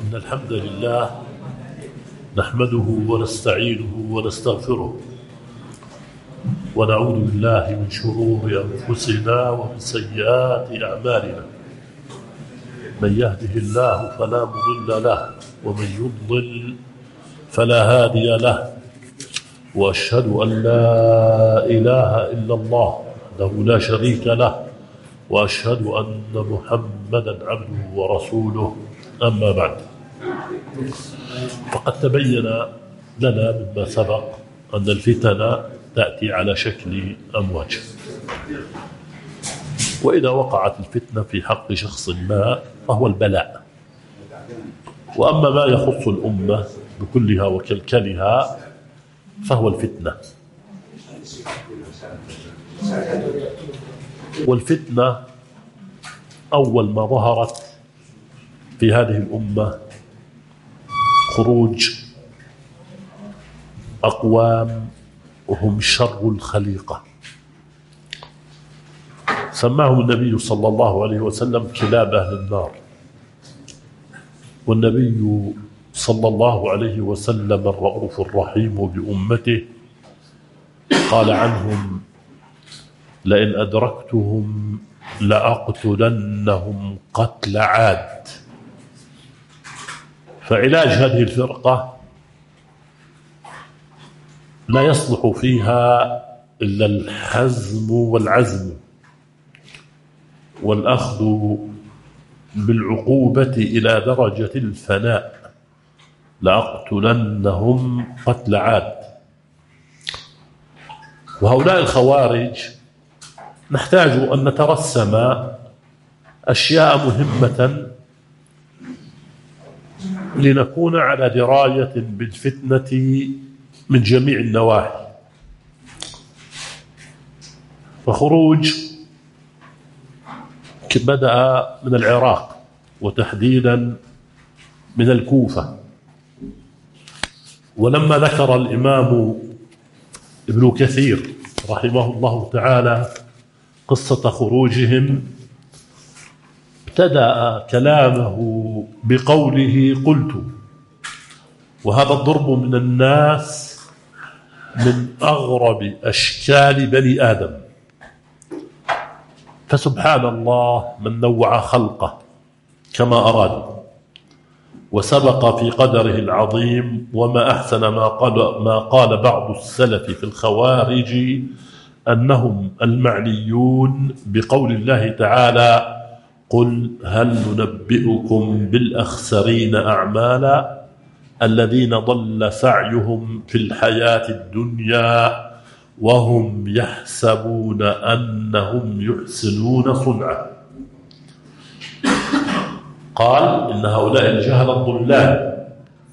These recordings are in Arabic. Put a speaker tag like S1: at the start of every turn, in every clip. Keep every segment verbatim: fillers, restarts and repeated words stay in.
S1: إن الحمد لله نحمده ونستعينه ونستغفره ونعوذ بالله من شرور أنفسنا ومن سيئات أعمالنا. من يهده الله فلا مضل له ومن يضلل فلا هادي له، وأشهد أن لا إله إلا الله وحده لا شريك له، وأشهد أن محمدا عبده ورسوله. أما بعد، فقد تبين لنا مما سبق أن الفتن تأتي على شكل أمواج، وإذا وقعت الفتنة في حق شخص ما فهو البلاء. وأما ما يخص الأمة بكلها وكلكلها فهو الفتنة. والفتنة أول ما ظهرت في هذه الأمة خروج أقوام وهم شر الخليقة، سماهم النبي صلى الله عليه وسلم كلاب أهل النار. والنبي صلى الله عليه وسلم الرؤوف الرحيم بأمته قال عنهم: لئن أدركتهم لأقتلنهم قتل عاد. فعلاج هذه الفرقة لا يصلح فيها إلا الحزم والعزم والأخذ بالعقوبة إلى درجة الفناء. لأقتلنهم قتل عاد. وهؤلاء الخوارج نحتاج أن نترسم أشياء مهمة لنكون على دراية بالفتنة من جميع النواحي. فخروج بدأ من العراق، وتحديدا من الكوفة. ولما ذكر الإمام ابن كثير رحمه الله تعالى قصة خروجهم ابتدأ كلامه بقوله: قلت. وهذا الضرب من الناس من أغرب أشكال بني آدم. فسبحان الله من نوع خلقه كما أراد، وسبق في قدره العظيم. وما أحسن ما قال, ما قال بعض السلف في الخوارج أنهم المعنيون بقول الله تعالى: قل هل ننبئكم بالأخسرين أعمالا الذين ضل سعيهم في الحياة الدنيا وهم يحسبون أنهم يحسنون صنعا. قال: إن هؤلاء الجهل الضلال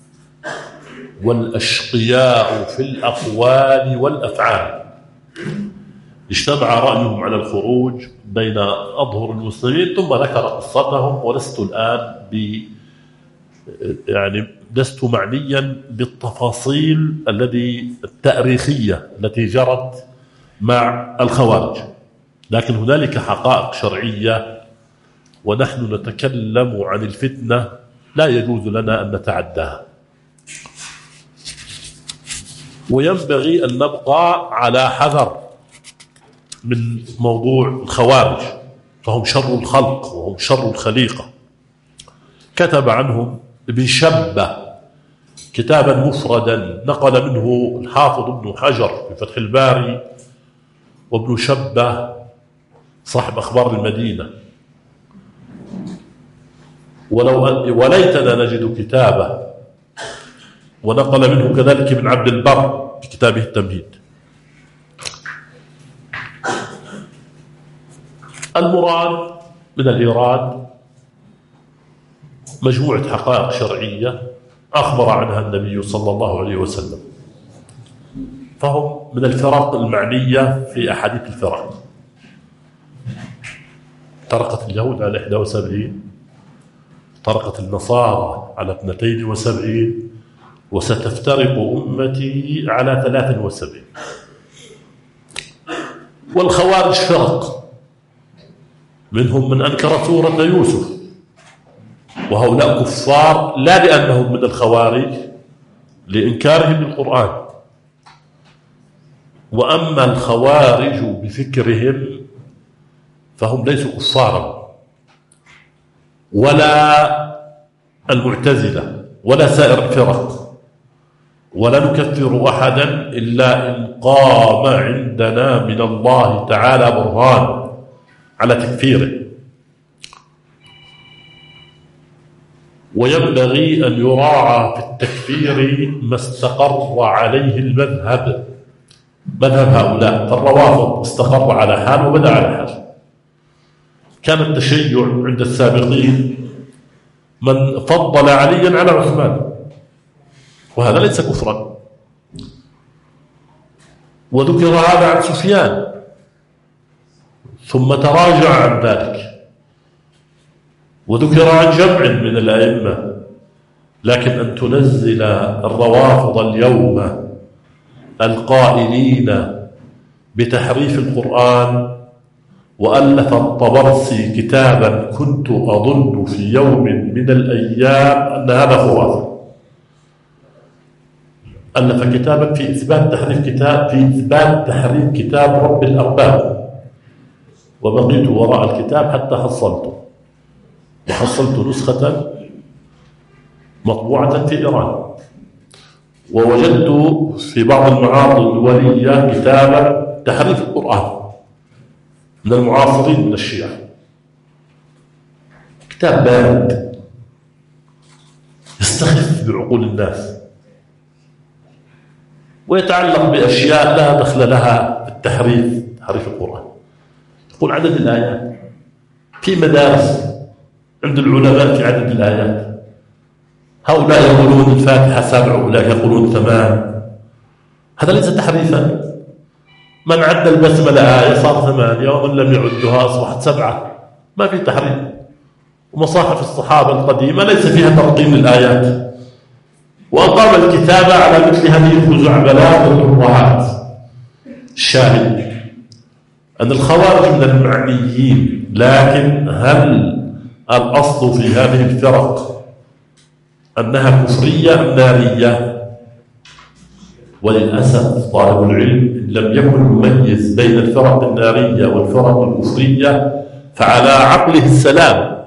S1: والأشقياء في الأقوال والأفعال اجتمع رأيهم على الخروج بين أظهر المسلمين، ثم ذكر قصتهم. ولست الآن ب يعني لست معنيا بالتفاصيل الذي التاريخية التي جرت مع الخوارج، لكن هنالك حقائق شرعية ونحن نتكلم عن الفتنة لا يجوز لنا أن نتعداها. وينبغي أن نبقى على حذر من موضوع الخوارج، فهم شر الخلق وهم شر الخليقة. كتب عنهم ابن شبة كتابا مفردا نقل منه الحافظ ابن حجر في فتح الباري. وابن شبة صاحب أخبار المدينة، ولو وليتنا نجد كتابه. ونقل منه كذلك ابن عبد البر في كتابه التمهيد. المراد من الإيراد مجموعة حقائق شرعية أخبر عنها النبي صلى الله عليه وسلم، فهم من الفرق المعنية في أحاديث الفرق. طرقت اليهود على إحدى وسبعين، طرقت النصارى على اثنتين وسبعين، وستفترق أمتي على ثلاث وسبعين. والخوارج فرق، منهم من أنكر سورة يوسف، وهؤلاء كفار لا لأنهم من الخوارج، لإنكارهم للقرآن. وأما الخوارج بفكرهم فهم ليسوا كفارا، ولا المعتزلة ولا سائر الفرق، ولا نكفر أحدا إلا إن قام عندنا من الله تعالى برهان على تكفيره. وينبغي أن يراعى في التكفير ما استقر عليه المذهب، مذهب هؤلاء. فالروافض استقر على حال وبدأ على حال. كان التشيع عند السابقين من فضل عليا على عثمان، وهذا ليس كفرا. وذكر هذا عن سفيان ثم تراجع عن ذلك، وذكر عن جمع من الأئمة. لكن أن تنزل الروافض اليوم القائلين بتحريف القرآن، وألف الطبرسي كتابا كنت أظن في يوم من الأيام أن هذا خرافة. ألف كتابا في إثبات تحريف كتاب في إثبات تحريف كتاب رب الأرباب، وبقيت وراء الكتاب حتى حصلته، وحصلت نسخة مطبوعة في إيران، ووجدت في بعض المعارض الدولية كتابا تحريف القرآن من المعاصرين من الشيعة. كتاب بارد يستخف بعقول الناس، ويتعلق بأشياء لا دخل لها في التحريف، تحريف القرآن. يقول عدد الآيات في مدارس عند العلماء في عدد الآيات، هؤلاء يقولون الفاتحة سبع وأولئك يقولون ثمان. هذا ليس تحريفا. من عد البسملة آية صار ثمانية، ومن لم يعدها أصبحت سبعة. ما في تحريف. ومصاحف الصحابة القديمة ليس فيها ترقيم الآيات. وأقام الكتابة على مثل هذه الخزعبلات والترهات. الشاهد أن الخوارج من المعنيين، لكن هل الأصل في هذه الفرق أنها كفرية أم نارية؟ وللأسف طالب العلم إن لم يكن يميز بين الفرق النارية والفرق الكفرية فعلى عقله السلام.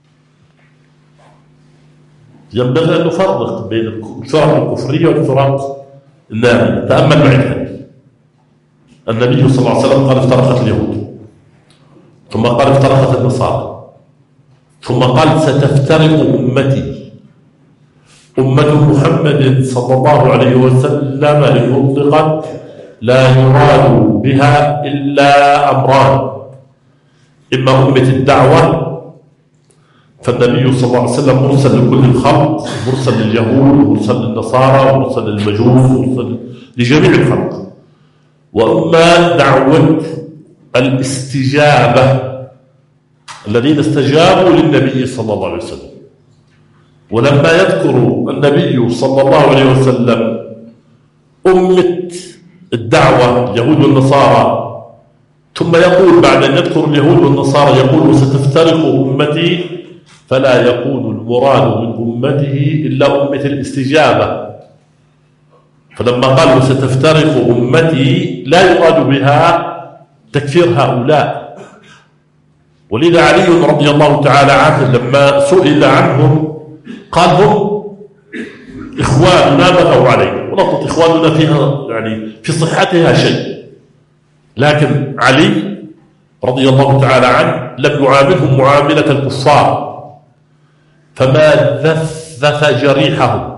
S1: ينبغي أن نفرق بين الفرق الكفرية والفرق النارية. تأمل معي الحديث. النبي صلى الله عليه وسلم قال افترقت اليهود، ثم قال افترقت النصارى، ثم قال ستفترق أمتي. أمة محمد صلى الله عليه وسلم إن أطلقت لا يراد بها إلا أمران: إما أمة الدعوة، فالنبي صلى الله عليه وسلم مرسل لكل الخلق، مرسل لليهود ومرسل للنصارى ومرسل للمجوس ومرسل لجميع الخلق. وأما دعوة الاستجابة، الذين استجابوا للنبي صلى الله عليه وسلم. ولما يذكر النبي صلى الله عليه وسلم أمة الدعوة اليهود والنصارى، ثم يقول بعد أن يذكر اليهود والنصارى يقول وستفترق أمتي، فلا يكون المراد من أمته إلا أمة الاستجابة. فلما قال وستفترق أمتي لا يراد بها تكفير هؤلاء. ولذا علي رضي الله تعالى عنه لما سئل عنهم قال هم إخواننا بغوا علينا، ونقطة إخواننا فيها يعني في صحتها شيء، لكن علي رضي الله تعالى عنه لم يعاملهم معاملة الكفار، فما ذثث جريحهم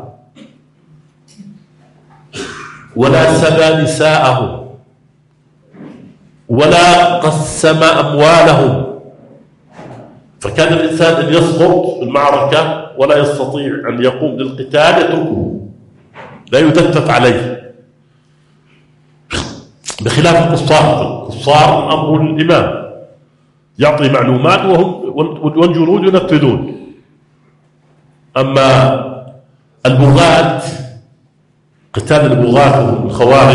S1: ولا سبى نساءهم ولا قسم أموالهم. فكان الإنسان أن يسقط في المعركة ولا يستطيع أن يقوم للقتال يتركه، لا يدفف عليه، بخلاف الكفار. الكفار أمر الإمام يعطي معلومات وهم والجنود ينفذون. أما البغاة، قتال البغاة والخوارج،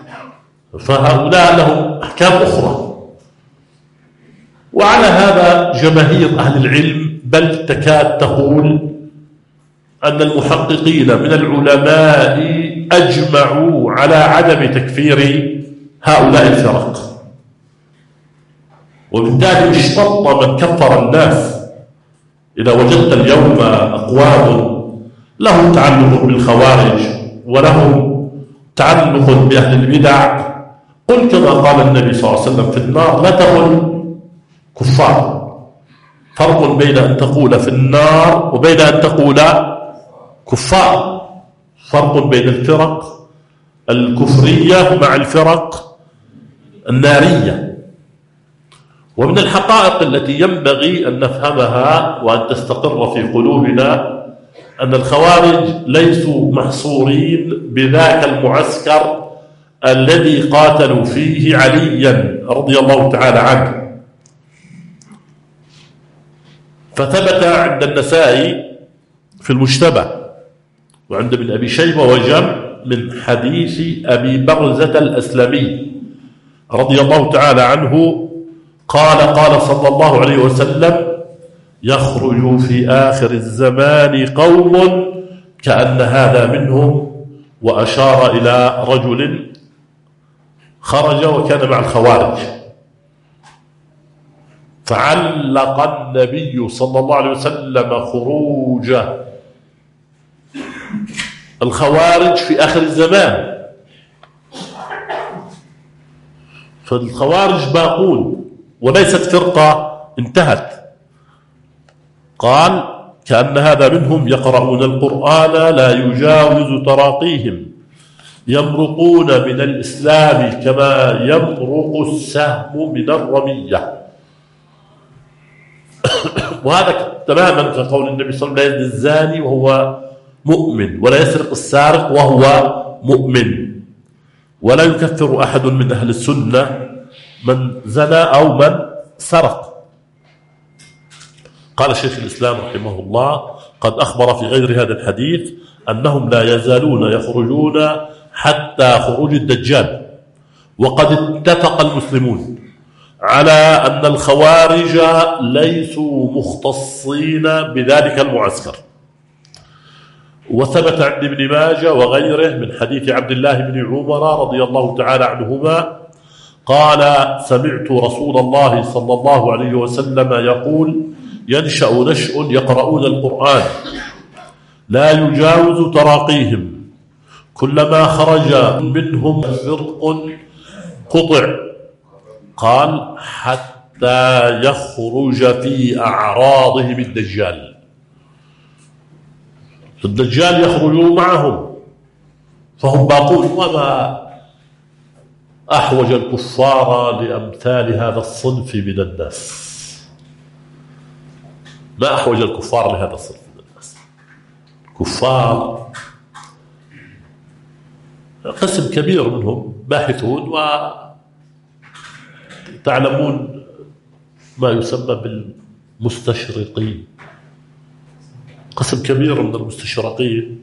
S1: فهؤلاء لهم أحكام أخرى. وعلى هذا جماهير أهل العلم، بل تكاد تقول أن المحققين من العلماء أجمعوا على عدم تكفير هؤلاء الفرق، وبالتالي اشتط من كفر الناس. إذا وجدت اليوم أقوام لهم تعلق بالخوارج ولهم تعلق بأهل البدع، قل كما قال النبي صلى الله عليه وسلم في النار لا تقل كفار. فرق بين أن تقول في النار وبين أن تقول كفار، فرق بين الفرق الكفرية مع الفرق النارية. ومن الحقائق التي ينبغي أن نفهمها وأن تستقر في قلوبنا أن الخوارج ليسوا محصورين بذاك المعسكر الذي قاتلوا فيه عليا رضي الله تعالى عنه. فثبت عند النسائي في المجتبى وعند ابن أبي شيبة وجمع من حديث أبي برزة الأسلمي رضي الله تعالى عنه قال قال صلى الله عليه وسلم: يخرج في آخر الزمان قوم كأن هذا منهم، وأشار إلى رجل خرج وكان مع الخوارج. فعلق النبي صلى الله عليه وسلم خروج الخوارج في آخر الزمان، فالخوارج باقون وليست فرقة انتهت. قال: كأن هذا منهم يقرؤون القرآن لا يجاوز تراقيهم، يمرقون من الإسلام كما يمرق السهم من الرمية. وهذا تماما كقول النبي صلى الله عليه وسلم: لا يزني الزاني وهو مؤمن، ولا يسرق السارق وهو مؤمن. ولا يكفر أحد من أهل السنة من زنى أو من سرق. قال شيخ الإسلام رحمه الله: قد أخبر في غير هذا الحديث أنهم لا يزالون يخرجون حتى خروج الدجال. وقد اتفق المسلمون على أن الخوارج ليسوا مختصين بذلك المعسكر. وثبت عند ابن ماجه وغيره من حديث عبد الله بن عمر رضي الله تعالى عنهما قال: سمعت رسول الله صلى الله عليه وسلم يقول: ينشأ نشء يقرؤون القرآن لا يجاوز تراقيهم، كلما خرج منهم فرق قطع. قال: حتى يخرج في أعراضهم الدجال. الدجال يخرجون معهم فهم باقون. وما أحوج الكفار لأمثال هذا الصنف من الناس، ما أحوج الكفار لهذا الصنف من الناس. كفار قسم كبير منهم باحثون وتعلمون ما يسمى بالمستشرقين. قسم كبير من المستشرقين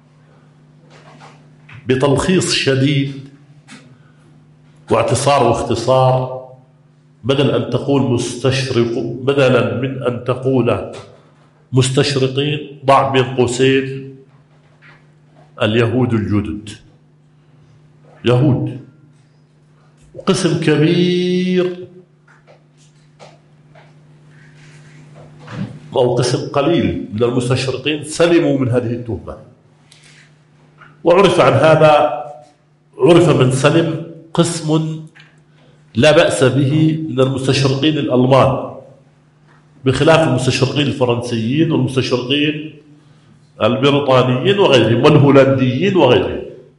S1: بتلخيص شديد واعتصار واختصار، بدل أن تقول مستشرق، بدلا من أن تقول مستشرقين ضع بين قوسين اليهود الجدد. يهود وقسم كبير أو قسم قليل من المستشرقين سلموا من هذه التهمة. وعرف عن هذا، عرف من سلم قسم لا بأس به من المستشرقين الألمان، بخلاف المستشرقين الفرنسيين والمستشرقين البريطانيين وغيرهم والهولنديين وغيرهم.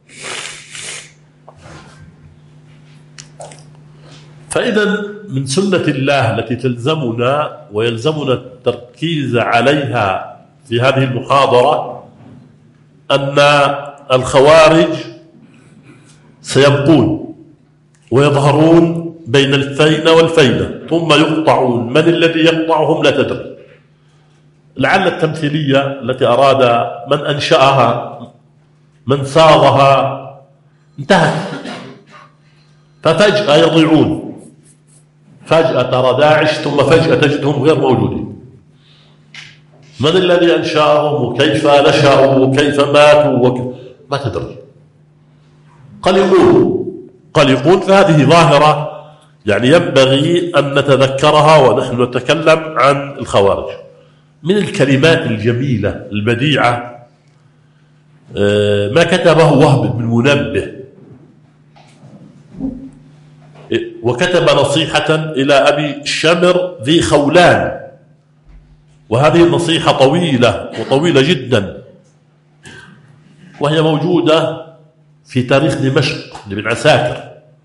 S1: فإذا من سنة الله التي تلزمنا ويلزمنا التركيز عليها في هذه المحاضرة أن الخوارج سيبقون ويظهرون بين الفينة والفينة ثم يقطعون. من الذي يقطعهم لا تدري. لعل التمثيلية التي أراد من أنشأها من صاغها انتهت، ففجأة يضيعون. فجأة ترى داعش ثم فجأة تجدهم غير موجودين. من الذي أنشأهم وكيف نشأوا وكيف ماتوا وك... ما تدري. قلقون قلقون فهذه ظاهرة يعني ينبغي أن نتذكرها ونحن نتكلم عن الخوارج. من الكلمات الجميلة البديعة ما كتبه وهب بن منبه، وكتب نصيحة إلى أبي شمر ذي خولان، وهذه النصيحة طويلة وطويلة جدا، وهي موجودة في تاريخ دمشق لابن عساكر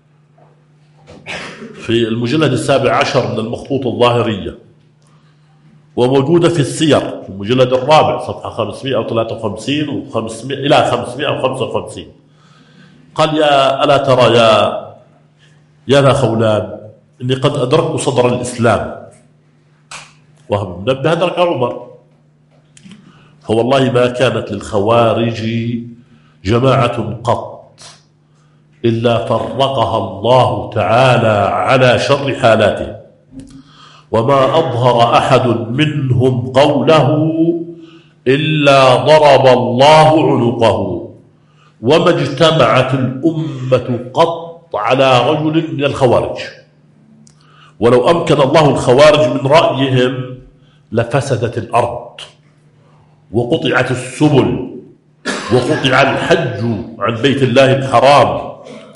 S1: في المجلد السابع عشر من المخطوط الظاهرية، وموجودة في السير في المجلد الرابع صفحة خمسمائة وثلاثة وخمسين وخمسمائة إلى خمسمائة وخمسة وخمسين. قال: يا ألا ترى يا يا ذا خولان إني قد أدركت صدر الإسلام. وهب بن منبه أدرك عمر. فوالله ما كانت للخوارج جماعة قط إلا فرقها الله تعالى على شر حالاتهم، وما أظهر أحد منهم قوله إلا ضرب الله عنقه، وما اجتمعت الأمة قط على رجل من الخوارج، ولو أمكن الله الخوارج من رأيهم لفسدت الأرض وقطعت السبل وقطع الحج عن بيت الله الحرام،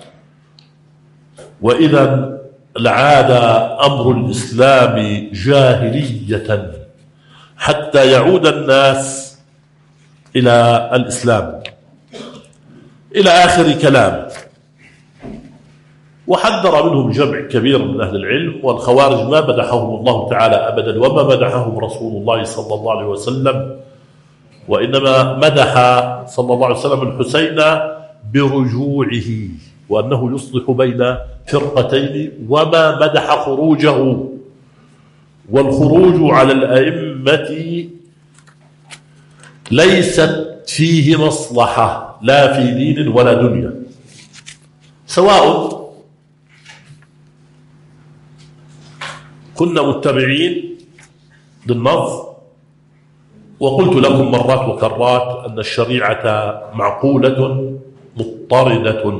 S1: وإذا لعاد أمر الإسلام جاهلية حتى يعود الناس إلى الإسلام. إلى آخر كلام. وحذر منهم جمع كبير من أهل العلم، والخوارج ما مدحهم الله تعالى أبدا، وما مدحهم رسول الله صلى الله عليه وسلم، وإنما مدح صلى الله عليه وسلم الحسين برجوعه وأنه يصلح بين فرقتين، وما مدح خروجه. والخروج على الأئمة ليست فيه مصلحة لا في دين ولا دنيا، سواء كنا متبعين للنص. وقلت لكم مرات وكرات أن الشريعة معقولة مضطردة،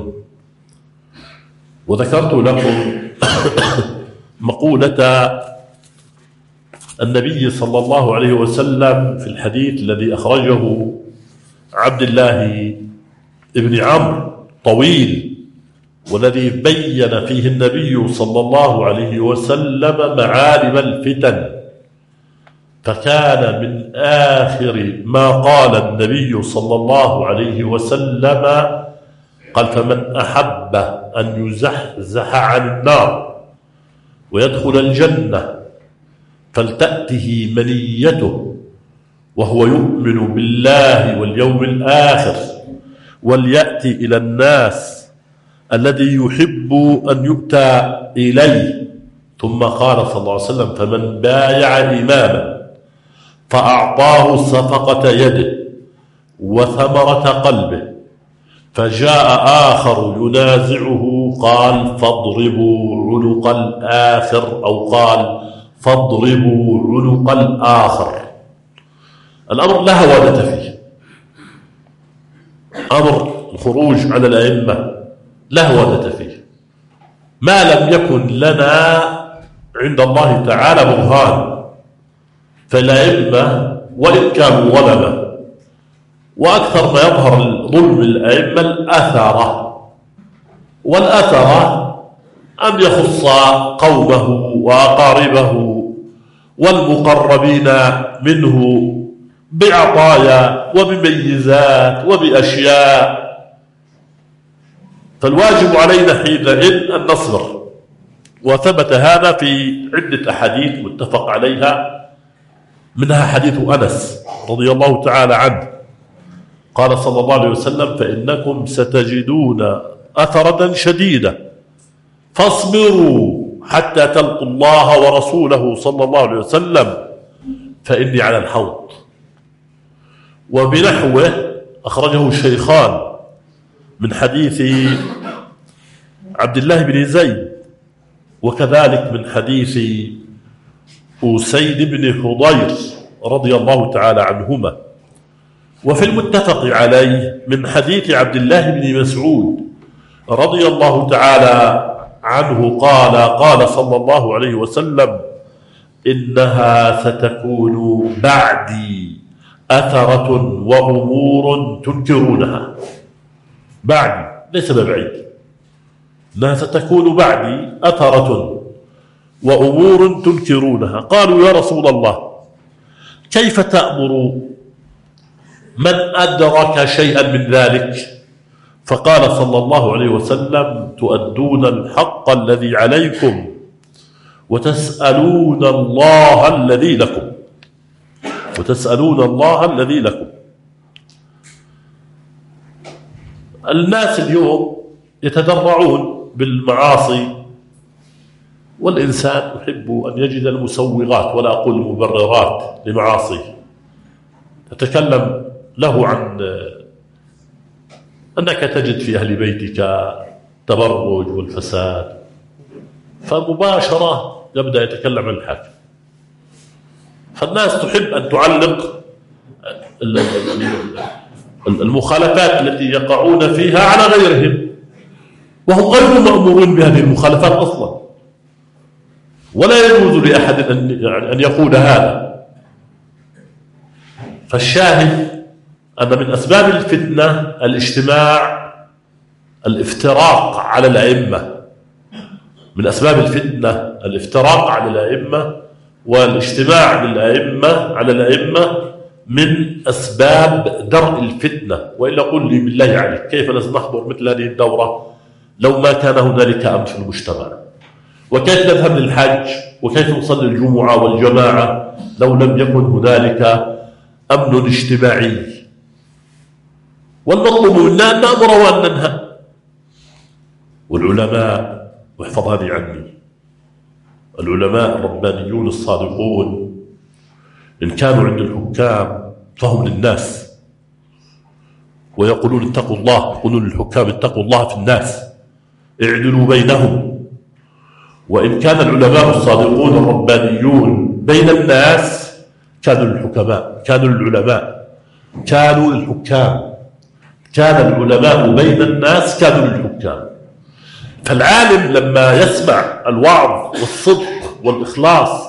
S1: وذكرت لكم مقولة النبي صلى الله عليه وسلم في الحديث الذي أخرجه عبد الله ابن عمرو طويل، والذي بين فيه النبي صلى الله عليه وسلم معالم الفتن، فكان من آخر ما قال النبي صلى الله عليه وسلم قال: فمن أحب أن يزحزح عن النار ويدخل الجنة فلتأته منيته وهو يؤمن بالله واليوم الآخر وليأتي إلى الناس الذي يحب أن يؤتى إليه. ثم قال صلى الله عليه وسلم: فمن بايع إماما فأعطاه صفقة يده وثمرة قلبه فجاء آخر ينازعه قال: فاضربوا عنق الآخر، أو قال: فاضربوا عنق الآخر. الأمر لا هوادة فيه، أمر الخروج على الأئمة لا هوادة فيه، ما لم يكن لنا عند الله تعالى برهان. فالأئمة وإن كانوا ظلمة، وأكثر ما يظهر ظلم الأئمة الأثرة، والأثرة أن يخص قومه وأقاربه والمقربين منه بعطايا وبميزات وبأشياء. فالواجب علينا حينئذ أن نصبر. وثبت هذا في عدة أحاديث متفق عليها، منها حديث أنس رضي الله تعالى عنه قال صلى الله عليه وسلم: فإنكم ستجدون أثرة شديدة فاصبروا حتى تلقوا الله ورسوله صلى الله عليه وسلم فإني على الحوض. وبنحوه أخرجه الشيخان من حديث عبد الله بن زيد وكذلك من حديث أسيد بن حضير رضي الله تعالى عنهما. وفي المتفق عليه من حديث عبد الله بن مسعود رضي الله تعالى عنه قال قال صلى الله عليه وسلم: إنها ستكون بعدي أثرة وأمور تنكرونها. بعدي ليس ببعيد، إنها ستكون بعدي أثرة وأمور تنكرونها. قالوا: يا رسول الله، كيف تأمر من أدرك شيئا من ذلك؟ فقال صلى الله عليه وسلم: تؤدون الحق الذي عليكم وتسألون الله الذي لكم وتسألون الله الذي لكم. الناس اليوم يتذرعون بالمعاصي، والإنسان يحب أن يجد المسوغات ولا أقول المبررات لمعاصيه. تتكلم له عن أنك تجد في أهل بيتك تبرج والفساد، فمباشرة يبدأ يتكلم عن الحاكم. فالناس تحب أن تعلق المخالفات التي يقعون فيها على غيرهم، وهم غير مأمورين بهذه المخالفات أصلا، ولا يجوز لأحد أن يقول هذا. فالشاهد أن من أسباب الفتنة الاجتماع الافتراق على الأئمة، من أسباب الفتنة الافتراق على الأئمة والاجتماع للأئمة على الأئمة من أسباب درء الفتنة. وإلا قل لي بالله عليك، كيف نحضر مثل هذه الدورة لو ما كان هنالك أمن في المجتمع؟ وكيف نذهب للحج؟ وكيف نصلي الجمعة والجماعة لو لم يكن هنالك أمن اجتماعي؟ والمطلوب منا أن نأمر وأن ننهى. والعلماء، واحفظ هذه عني، العلماء الربانيون الصادقون إن كانوا عند الحكام فهم للناس، ويقولون اتقوا الله، يقولون للحكام اتقوا الله في الناس، اعدلوا بينهم. وإن كان العلماء الصادقون الربانيون بين الناس كانوا للحكماء، كانوا للعلماء، كانوا للحكام. كان العلماء بين الناس كانوا للحكام. فالعالم لما يسمع الوعظ والصدق والإخلاص،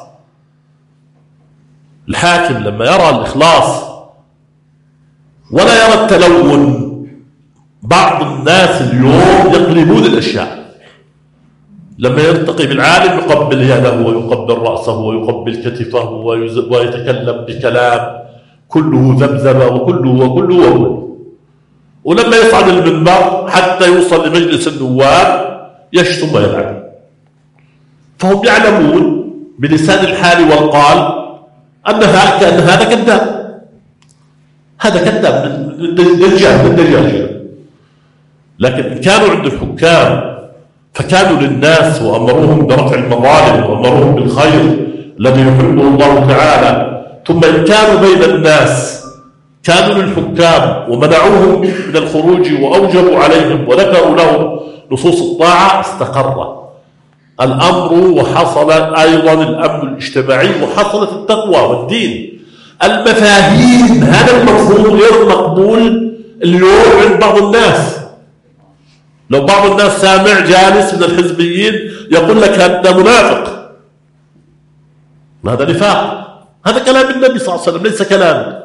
S1: الحاكم لما يرى الإخلاص ولا يرى التلون. بعض الناس اليوم يقلبون الأشياء، لما يلتقي بالعالم يقبل يده ويقبل رأسه ويقبل كتفه ويتكلم بكلام كله ذبذبة وكله وكله وكله، ولما يصعد المنبر حتى يوصل لمجلس النواب يشتم ويلعن. فهم يعلمون بلسان الحال والقال أن هذا كذاب، هذا كذاب من دجال من دجاجة. لكن كانوا عند الحكام فكانوا للناس وأمروهم برفع المظالم وأمروهم بالخير الذي يحبه الله تعالى. ثم إن كانوا بين الناس كانوا للحكام ومنعوهم من الخروج وأوجبوا عليهم وذكروا لهم نصوص الطاعة، استقر الأمر وحصل أيضا الأمن الاجتماعي وحصلت التقوى والدين. المفاهيم هذا المفهوم غير مقبول اليوم عند بعض الناس. لو بعض الناس سامع جالس من الحزبيين يقول لك هذا منافق، هذا نفاق، هذا كلام النبي صلى الله عليه وسلم ليس كلام.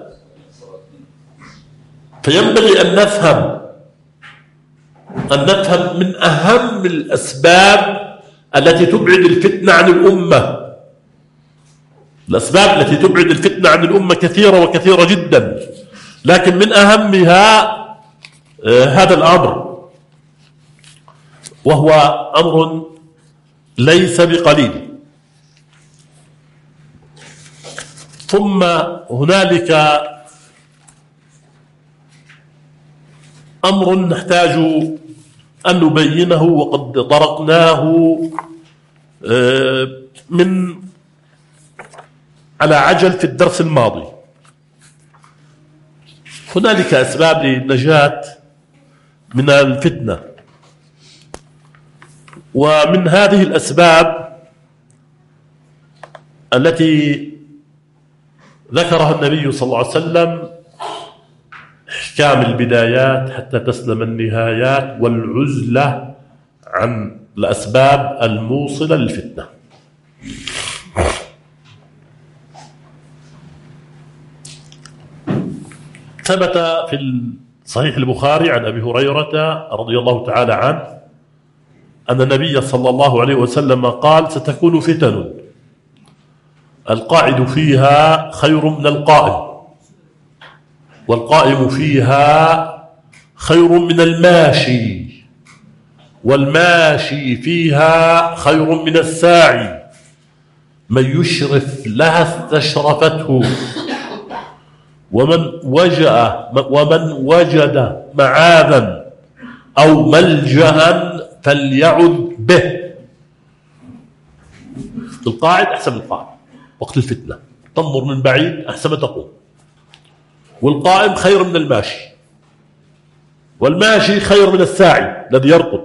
S1: فينبغي أن نفهم أن نفهم من أهم الأسباب التي تبعد الفتنة عن الأمة. الأسباب التي تبعد الفتنة عن الأمة كثيرة وكثيرة جدا، لكن من أهمها آه هذا الأمر، وهو أمر ليس بقليل. ثم هنالك أمر نحتاج أن نبينه وقد طرقناه من على عجل في الدرس الماضي. هنالك أسباب للنجاة من الفتنة، ومن هذه الأسباب التي ذكرها النبي صلى الله عليه وسلم إحكام البدايات حتى تسلم النهايات، والعزلة عن الأسباب الموصلة للفتنة. ثبت في صحيح البخاري عن أبي هريرة رضي الله تعالى عنه أن النبي صلى الله عليه وسلم قال: ستكون فتن القاعد فيها خير من القائم، والقائم فيها خير من الماشي، والماشي فيها خير من الساعي، من يشرف لها استشرفته، ومن وجأ ومن وجد معاذا أو ملجأ فليعذ به. القاعد أحسن من القائم وقت الفتنة، تنظر من بعيد أحسن ما تقوم، والقائم خير من الماشي، والماشي خير من الساعي الذي يرقد.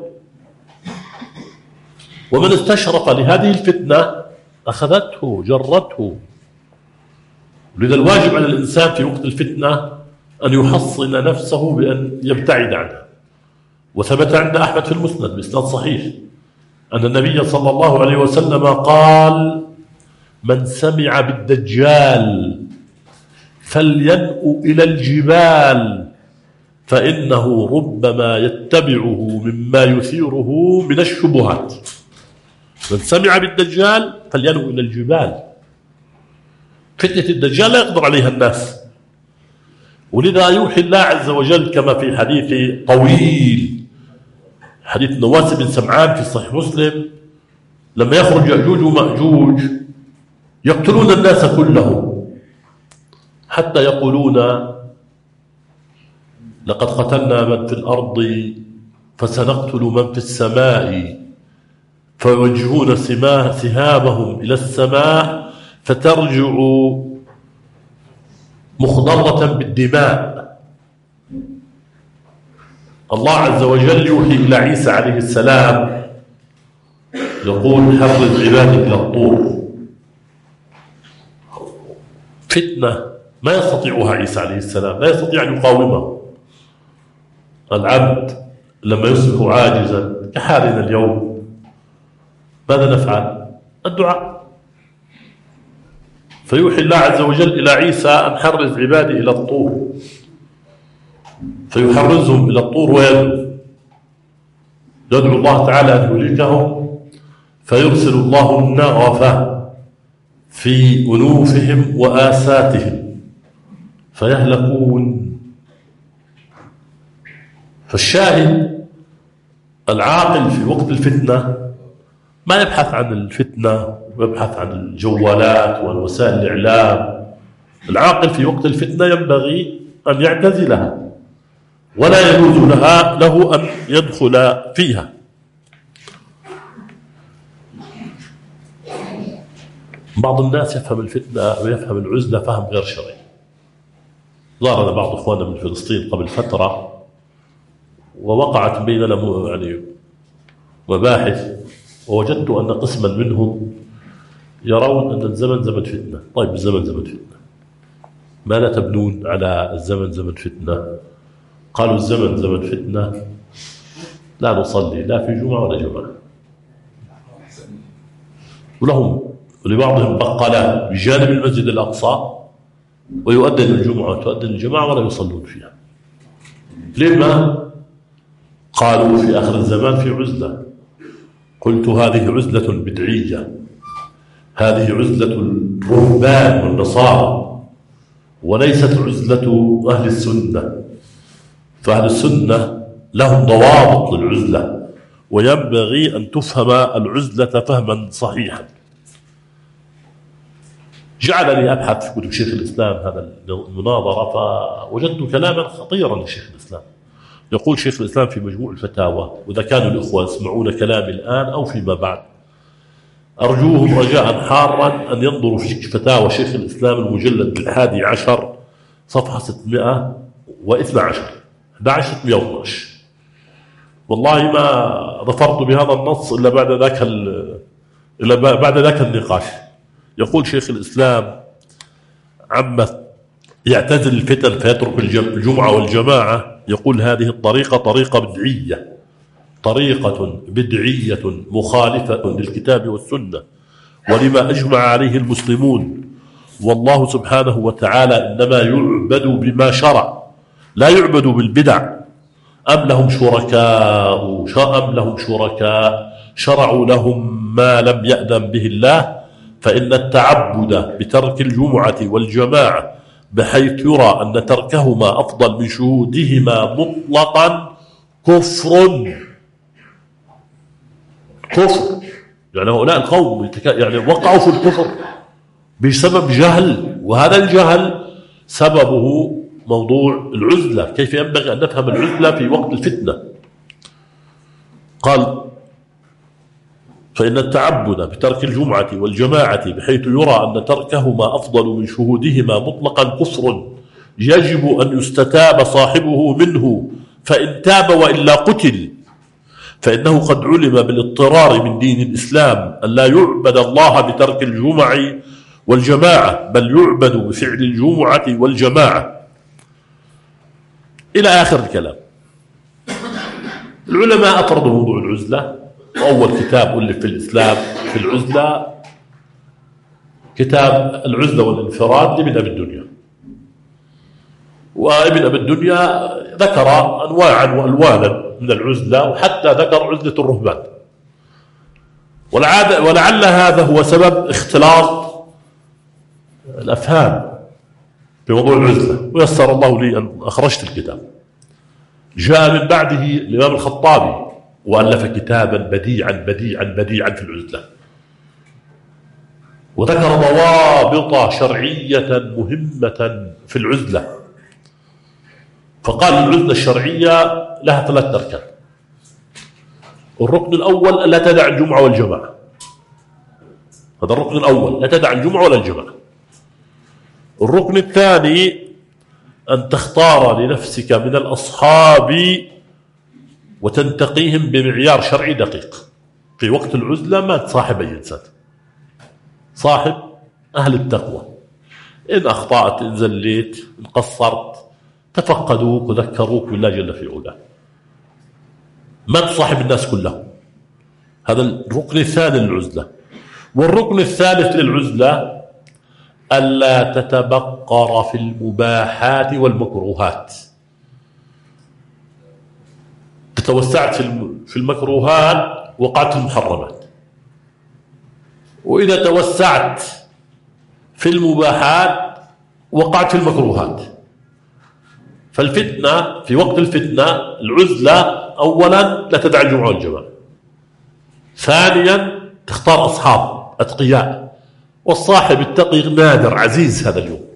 S1: ومن استشرف لهذه الفتنة أخذته جرته. لذا الواجب على الإنسان في وقت الفتنة أن يحصن نفسه بأن يبتعد عنها. وثبت عند أحمد في المسند بإسناد صحيح أن النبي صلى الله عليه وسلم قال: من سمع بالدجال فلينأ إلى الجبال فإنه ربما يتبعه مما يثيره من الشبهات. من سمع بالدجال فلينأ إلى الجبال. فتنة الدجال لا يقدر عليها الناس، ولذا يوحي الله عز وجل كما في حديث طويل، حديث نواس بن سمعان في صحيح مسلم، لما يخرج يأجوج ومأجوج يقتلون الناس كلهم حتى يقولون: لقد قتلنا من في الأرض فسنقتل من في السماء، فيوجهون سهامهم إلى السماء فترجع مخضرة بالدماء. الله عز وجل يوحي إلى عيسى عليه السلام يقول: حرض عبادك إلى الطور. فتنة ما يستطيعها عيسى عليه السلام، لا يستطيع أن يقاومه. العبد لما يصبح عاجزا كحالنا اليوم ماذا نفعل؟ الدعاء. فيوحي الله عز وجل إلى عيسى أن حرز عبادي إلى الطور، فيحرزهم إلى الطور ويدعو يدعو الله تعالى أن يهلكهم، فيرسل الله النغفة في أنوفهم وآساتهم فيهلكون. فالشاهد العاقل في وقت الفتنة ما يبحث عن الفتنة ويبحث عن الجوالات والوسائل الإعلام. العاقل في وقت الفتنة ينبغي أن يعتزلها ولا يجوز لها له أن يدخل فيها. بعض الناس يفهم الفتنة ويفهم العزلة فهم غير شرعي. زارنا بعض إخواننا من فلسطين قبل فترة ووقعت بيننا يعني مباحث، ووجدت أن قسما منهم يرون أن الزمن زمن فتنة. طيب الزمن زمن فتنة، ما لا تبنون على الزمن زمن فتنة؟ قالوا الزمن زمن فتنة لا نصلي لا في جمعة ولا جمعة، ولهم ولبعضهم بقالات بجانب المسجد الأقصى ويؤذن الجمعة وتؤذن الجماعة ولا يصلون فيها. لما؟ قالوا في آخر الزمان في عزلة. قلت هذه عزلة بدعية، هذه عزلة الرهبان والنصارى وليست عزلة أهل السنة. فأهل السنة لهم ضوابط للعزلة، وينبغي أن تفهم العزلة فهما صحيحا. جعلني أبحث في كتب شيخ الإسلام هذا المناظرة، فوجدت كلاما خطيرا لشيخ الإسلام. يقول شيخ الإسلام في مجموع الفتاوى، وإذا كانوا الإخوة يسمعون كلامي الآن أو فيما بعد أرجوهم رجاء حارا أن ينظروا في فتاوى شيخ الإسلام المجلد الحادي عشر صفحة ستمائة واثني عشر أحد عشر ستمائة واثني عشر. والله ما ظفرت بهذا النص إلا بعد ذاك إلا بعد ذاك النقاش. يقول شيخ الإسلام: عما يعتزل الفتن فيترك الجمعة والجماعة، يقول هذه الطريقة طريقة بدعية، طريقة بدعية مخالفة للكتاب والسنة ولما أجمع عليه المسلمون، والله سبحانه وتعالى إنما يعبد بما شرع لا يعبد بالبدع. أم لهم شركاء أم لهم شركاء شرعوا لهم ما لم يأذن به الله، فإن التعبد بترك الجمعة والجماعة بحيث يرى أن تركهما أفضل من شهودهما مطلقا كفر. كفر يعني هؤلاء القوم يعني وقعوا في الكفر بسبب جهل، وهذا الجهل سببه موضوع العزلة. كيف ينبغي أن نفهم العزلة في وقت الفتنة؟ قال: فإن التعبد بترك الجمعة والجماعة بحيث يرى أن تركهما أفضل من شهودهما مطلقا كفر يجب أن يستتاب صاحبه منه، فإن تاب وإلا قتل، فإنه قد علم بالاضطرار من دين الإسلام أن لا يعبد الله بترك الجمع والجماعة، بل يعبد بفعل الجمعة والجماعة، إلى آخر الكلام. العلماء أفردوا موضوع العزلة، وأول كتاب ألف في الإسلام في العزلة كتاب العزلة والانفراد لابن أبي الدنيا. وابن أبي الدنيا ذكر أنواعا وألوانا من العزلة، وحتى ذكر عزلة الرهبان. ولعل هذا هو سبب اختلاط الأفهام في موضوع العزلة، ويسر الله لي أن أخرجت الكتاب. جاء من بعده الإمام الخطابي وألف كتابا بديعا بديعا بديعا في العزلة، وذكر ضوابط شرعية مهمة في العزلة. فقال العزلة الشرعية لها ثلاث أركان. الركن الأول ألا تدع الجمعة والجماعة، هذا الركن الأول، لا تدع الجمعة ولا الجماعة. الركن الثاني أن تختار لنفسك من الأصحاب وتنتقيهم بمعيار شرعي دقيق. في وقت العزلة ما تصاحب أي إنسان، صاحب أهل التقوى. إن أخطأت، إن زليت، إن قصرت، تفقدوك وذكروك بالله جل في علاه. ما تصاحب الناس كلهم. هذا الركن الثاني للعزلة. والركن الثالث للعزلة ألا تتبقر في المباحات والمكروهات. تتوسعت في المكروهات وقعت في المحرمات، وإذا توسعت في المباحات وقعت في المكروهات. فالفتنة في وقت الفتنة العزلة أولا لا تدع الجمعة والجماعة، ثانيا تختار أصحاب أتقياء، والصاحب التقي نادر عزيز هذا اليوم.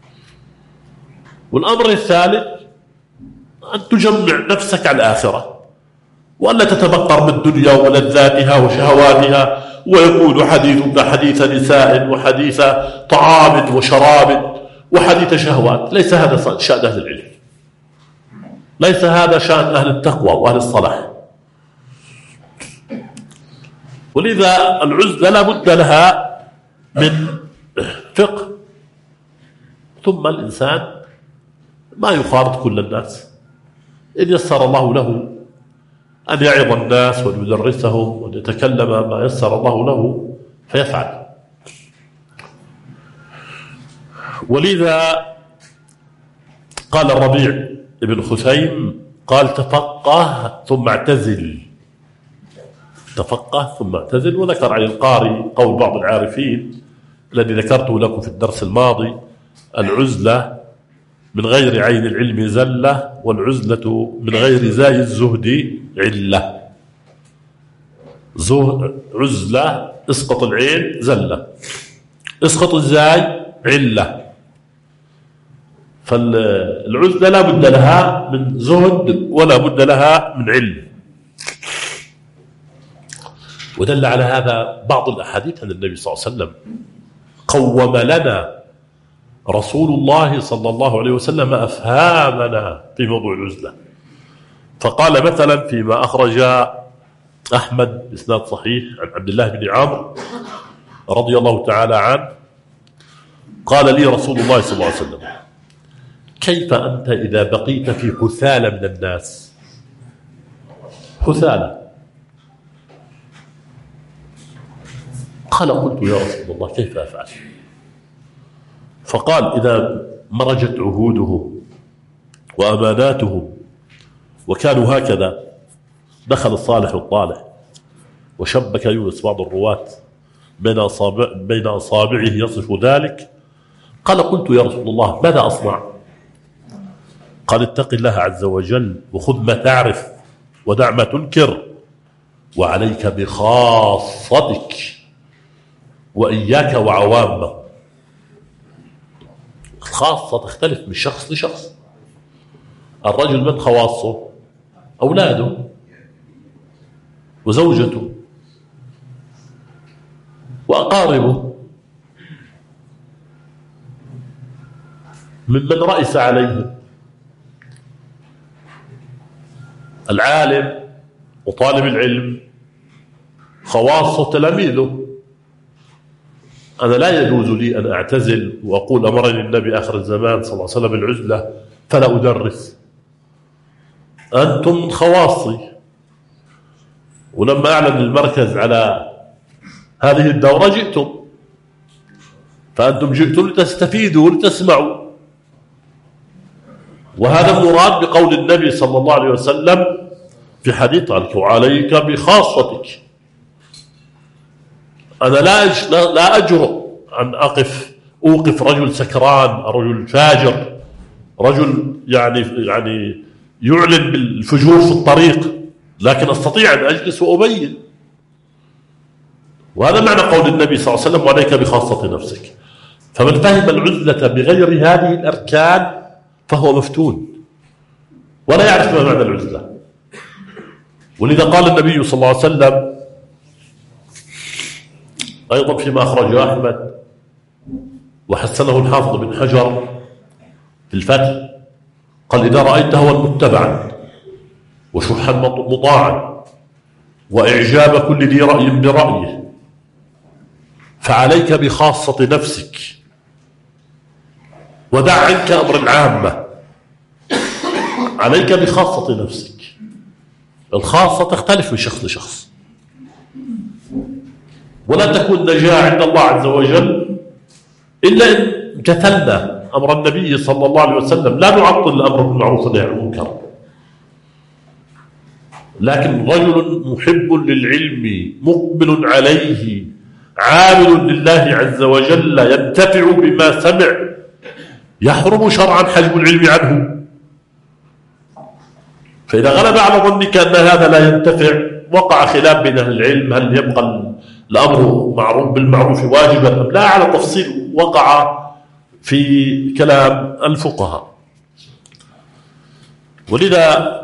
S1: والأمر الثالث أن تجمع نفسك على الآخرة، وألا تتبقر بالدنيا ولذاتها وشهواتها، ويكون حديثنا حديث نساء وحديث طعام وشراب وحديث شهوات. ليس هذا شأن أهل العلم، ليس هذا شأن أهل التقوى وأهل الصلاح. ولذا العزلة لا بد لها من فقه. ثم الإنسان ما يخالط كل الناس، إن يسر الله له أن يعظ الناس ويدرسهم وأن يتكلم ما يسر الله له فيفعل. ولذا قال الربيع ابن خثيم قال: تفقه ثم اعتزل، تفقه ثم اعتزل. وذكر عن القاري قول بعض العارفين الذي ذكرته لكم في الدرس الماضي: العزلة من غير عين العلم زلة، والعزلة من غير زاي الزهد علة. زه عزلة اسقط العين زلة، اسقط الزاي علة. فالعزلة لا بد لها من زهد ولا بد لها من علم. ودل على هذا بعض الأحاديث عن النبي صلى الله عليه وسلم. قوم لنا رسول الله صلى الله عليه وسلم أفهامنا في موضوع العزلة، فقال مثلا فيما أخرج أحمد بإسناد صحيح عن عبد الله بن عمرو رضي الله تعالى عنه قال لي رسول الله صلى الله عليه وسلم: كيف أنت إذا بقيت في حثالة من الناس؟ حثالة. قال: قلت يا رسول الله كيف أفعل؟ فقال: إذا مرجت عهودهم وأماناتهم وكانوا هكذا، دخل الصالح والطالح وشبك يونس بعض الرواة بين أصابع بين أصابعه يصف ذلك. قال: قلت يا رسول الله ماذا أصنع؟ قال: اتق الله عز وجل وخذ ما تعرف ودع ما تنكر، وعليك بخاصتك وإياك وعوامه. الخاصة تختلف من شخص لشخص. الرجل من خواصه أولاده وزوجته وأقاربه، ممن رئيس عليه. العالم وطالب العلم خواصه تلاميذه. أنا لا يجوز لي أن أعتزل وأقول أمرني النبي آخر الزمان صلى الله عليه وسلم العزلة فلا أدرس. أنتم من خواصي. ولما أعلن المركز على هذه الدورة جئتم، فأنتم جئتم لتستفيدوا ولتسمعوا. وهذا المراد بقول النبي صلى الله عليه وسلم في حديث عنك: وعليك بخاصتك. أنا لا لا أجرؤ أن أقف أوقف رجل سكران، رجل فاجر، رجل يعني يعني يعلن بالفجور في الطريق، لكن أستطيع أن أجلس وأبين. وهذا معنى قول النبي صلى الله عليه وسلم: وعليك بخاصة نفسك. فمن فهم العزلة بغير هذه الأركان فهو مفتون ولا يعرف ما معنى العزلة. ولذا قال النبي صلى الله عليه وسلم أيضا فيما أخرج أحمد وحسنه الحافظ بن حجر في الفتح، قال: إذا رأيت هوى متبعا وشحا مطاعا وإعجاب كل ذي رأي برأيه فعليك بخاصة نفسك ودع عنك أمر العامة. عليك بخاصة نفسك. الخاصة تختلف من شخص لشخص، ولا تكون نجاة عند الله عز وجل إلا إن امتثلنا أمر النبي صلى الله عليه وسلم. لا نعطل الأمر بالمعروف والنهي عن المنكر، لكن رجل محب للعلم مقبل عليه عامل لله عز وجل ينتفع بما سمع، يحرم شرعا حجب العلم عنه. فإذا غلب على ظنك أن هذا لا ينتفع وقع خلاف بين أهل العلم، هل يبقى الأمر معروف بالمعروف واجبا أم لا، على تفصيل وقع في كلام الفقهاء. ولذا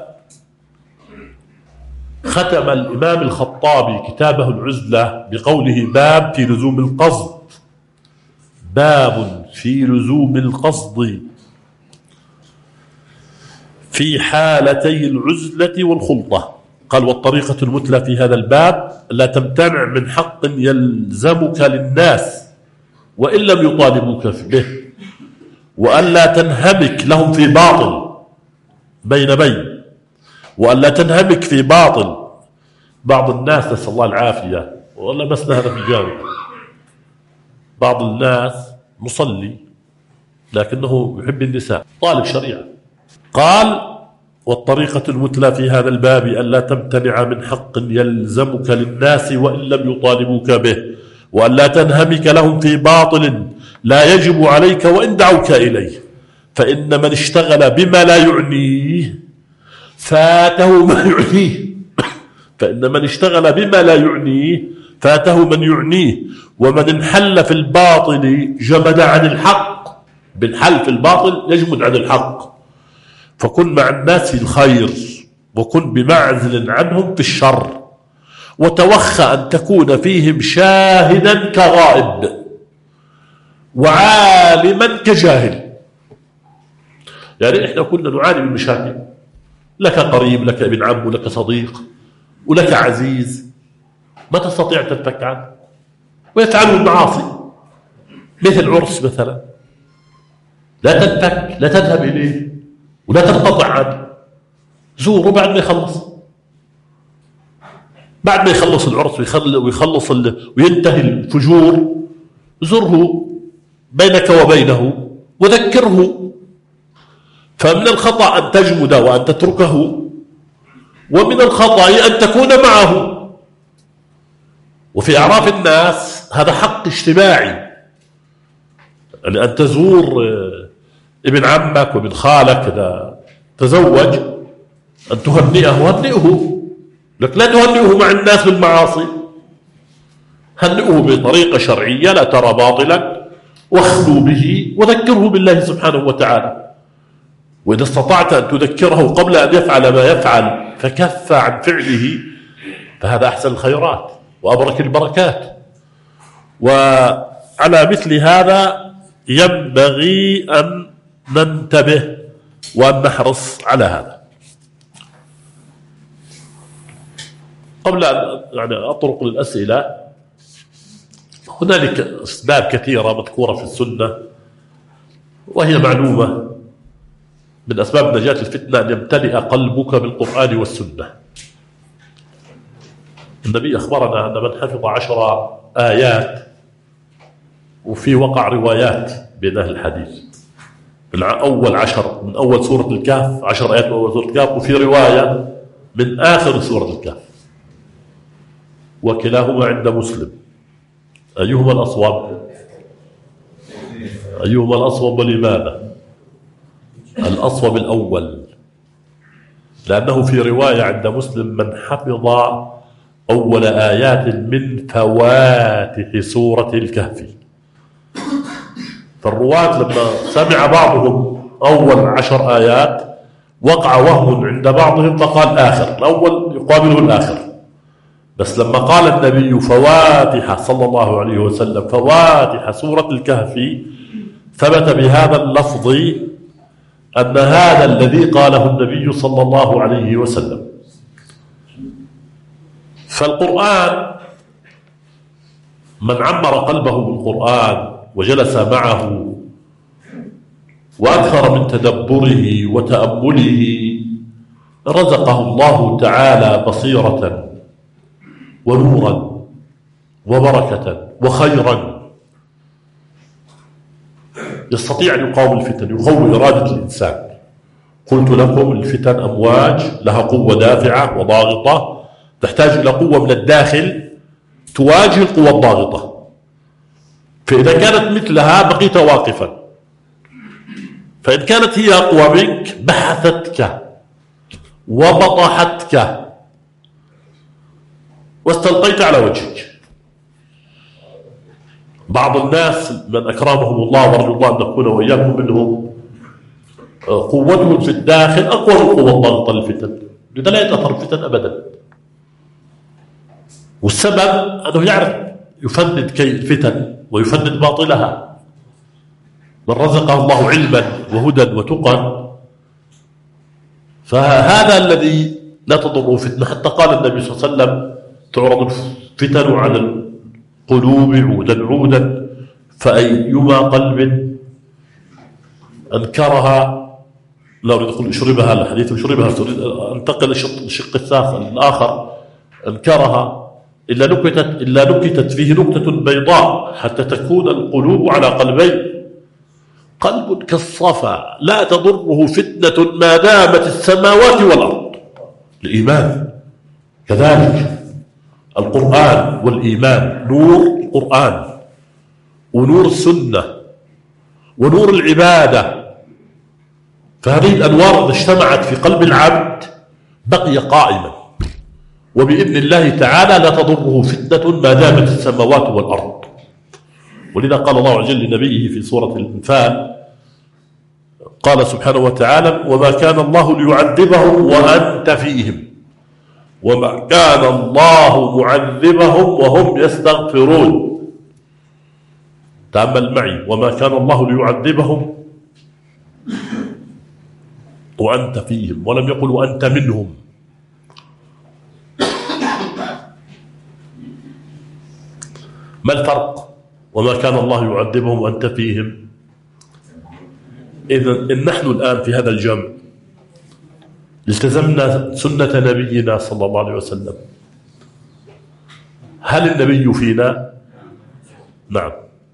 S1: ختم الإمام الخطابي كتابه العزلة بقوله: باب في لزوم القصد. باب في لزوم القصد في حالتي العزلة والخلطة. قال: والطريقة المثلى في هذا الباب لا تمتنع من حق يلزمك للناس وإن لم يطالبوك به، وأن لا تنهمك لهم في باطل بين بين، وأن لا تنهمك في باطل. بعض الناس نسأل الله العافية، والله مسنا هذا في الجامعة، بعض الناس مصلي لكنه يحب النساء، طالب شريعة. قال: والطريقة المثلى في هذا الباب أن لا تمتنع من حق يلزمك للناس وإن لم يطالبوك به، وأن لا تنهمك لهم في باطل لا يجب عليك وإن دعوك إليه، فإن من اشتغل بما لا يعنيه فاته ما يعنيه فإن من اشتغل بما لا يعنيه فاته من يعنيه، ومن انحل في الباطل جمد عن الحق. بالحل في الباطل يجمد عن الحق. فكن مع الناس في الخير وكن بمعزل عنهم في الشر، وتوخى أن تكون فيهم شاهدا كغائب وعالما كجاهل. يعني إحنا كنا نعاني من مشاكل لك قريب، لك ابن عم، ولك صديق، ولك عزيز، ما تستطيع أن تنفك عنه، ويفعلوا المعاصي مثل عرس مثلا، لا تنفك، لا تذهب إليه ولا تنقطع عنه، زوره بعد ما يخلص، بعد ما يخلص العرس ويخلص وينتهي الفجور، زره بينك وبينه وذكره. فمن الخطأ أن تجمد وأن تتركه، ومن الخطأ أن تكون معه. وفي أعراف الناس هذا حق اجتماعي، يعني أن تزور ابن عمك وابن خالك إذا تزوج، أن تهنئه، هنئه، لك لا تهنئه مع الناس بالمعاصي، هنئه بطريقة شرعية لا ترى باطلا، واخلوا به وذكره بالله سبحانه وتعالى. وإذا استطعت أن تذكره قبل أن يفعل ما يفعل فكف عن فعله، فهذا أحسن الخيرات وأبرك البركات. وعلى مثل هذا ينبغي أن ننتبه وأن نحرص على هذا. قبل أن يعني أطرق للأسئلة، هنالك أسباب كثيرة مذكورة في السنة وهي معلومة. من أسباب نجاة الفتنة أن يمتلئ قلبك بالقرآن والسنة. النبي أخبرنا أن من حفظ عشر آيات، وفي وقع روايات بين أهل الحديث، من أول عشر من أول سورة الكهف، عشر آيات من أول سورة الكهف، وفي رواية من آخر سورة الكهف، وكلاهما عند مسلم. أيهما الأصوب؟ أيهما الأصوب ولماذا؟ الأصوب الأول، لأنه في رواية عند مسلم من حفظ أول آيات من فواتح سورة الكهف. فالرواة لما سمع بعضهم أول عشر آيات وقع وهم عند بعضهم فقال آخر، الأول يقابله الآخر. بس لما قال النبي فواتح صلى الله عليه وسلم فواتح سورة الكهف، ثبت بهذا اللفظ أن هذا الذي قاله النبي صلى الله عليه وسلم. فالقرآن من عمر قلبه بالقرآن وجلس معه وأكثر من تدبره وتأمله، رزقه الله تعالى بصيرة ونورا وبركة وخيرا، يستطيع أن يقاوم الفتن، يقوي إرادة الإنسان. قلت لكم الفتن أمواج، لها قوة دافعة وضاغطة، تحتاج إلى قوة من الداخل تواجه القوة الضاغطة. فإذا كانت مثلها بقيت واقفا، فإن كانت هي أقوى منك بحثتك وبطحتك واستلقيت على وجهك. بعض الناس من أكرمهم الله وارجو الله أن نكون وإياكم منهم، قوتهم في الداخل أقوى من قوة الضغط للفتن، لذا لا يتأثر الفتن أبدا. والسبب أنه يعرف يفند كي الفتن ويفند باطلها. من رزقه الله علما وهدى وتقى، فهذا الذي لا تضره فتنة. حتى قال النبي صلى الله عليه وسلم تعرض الفتن على القلوب عودا عودا، فأيما قلب أنكرها، لا أريد أقول أشربها، الحديث أشربها، أريد أنتقل الشق الآخر، أنكرها إلا نكتت إلا نكتت فيه نكتة بيضاء حتى تكون القلوب على قلبين. قلب كالصفا لا تضره فتنة ما دامت السماوات والأرض. الإيمان كذلك، القرآن والإيمان، نور القرآن ونور السنة ونور العبادة، فهذه الأنوار إذا اجتمعت في قلب العبد بقي قائما، وبإذن الله تعالى لا تضره فتنة ما دامت السماوات والأرض. ولذا قال الله عز وجل لنبيه في سورة الأنفال، قال سبحانه وتعالى وما كان الله ليعذبهم وأنت فيهم وما كان الله معذبهم وهم يستغفرون. تأمل معي، وما كان الله ليعذبهم وأنت فيهم، ولم يقل وأنت منهم. ما الفرق؟ وما كان الله يعذبهم وأنت فيهم. إذن إن نحن الآن في هذا الجمع التزمنا سنة نبينا صلى الله عليه وسلم، هل النبي فينا؟ نعم.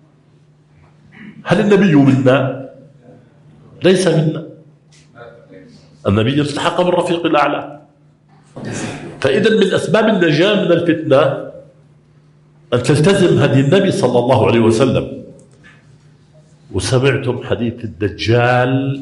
S1: هل النبي منا؟ ليس منا. النبي التحق بالرفيق الأعلى. فإذا من أسباب النجاة من الفتنة أن تلتزم هدي النبي صلى الله عليه وسلم. وسمعتم حديث الدجال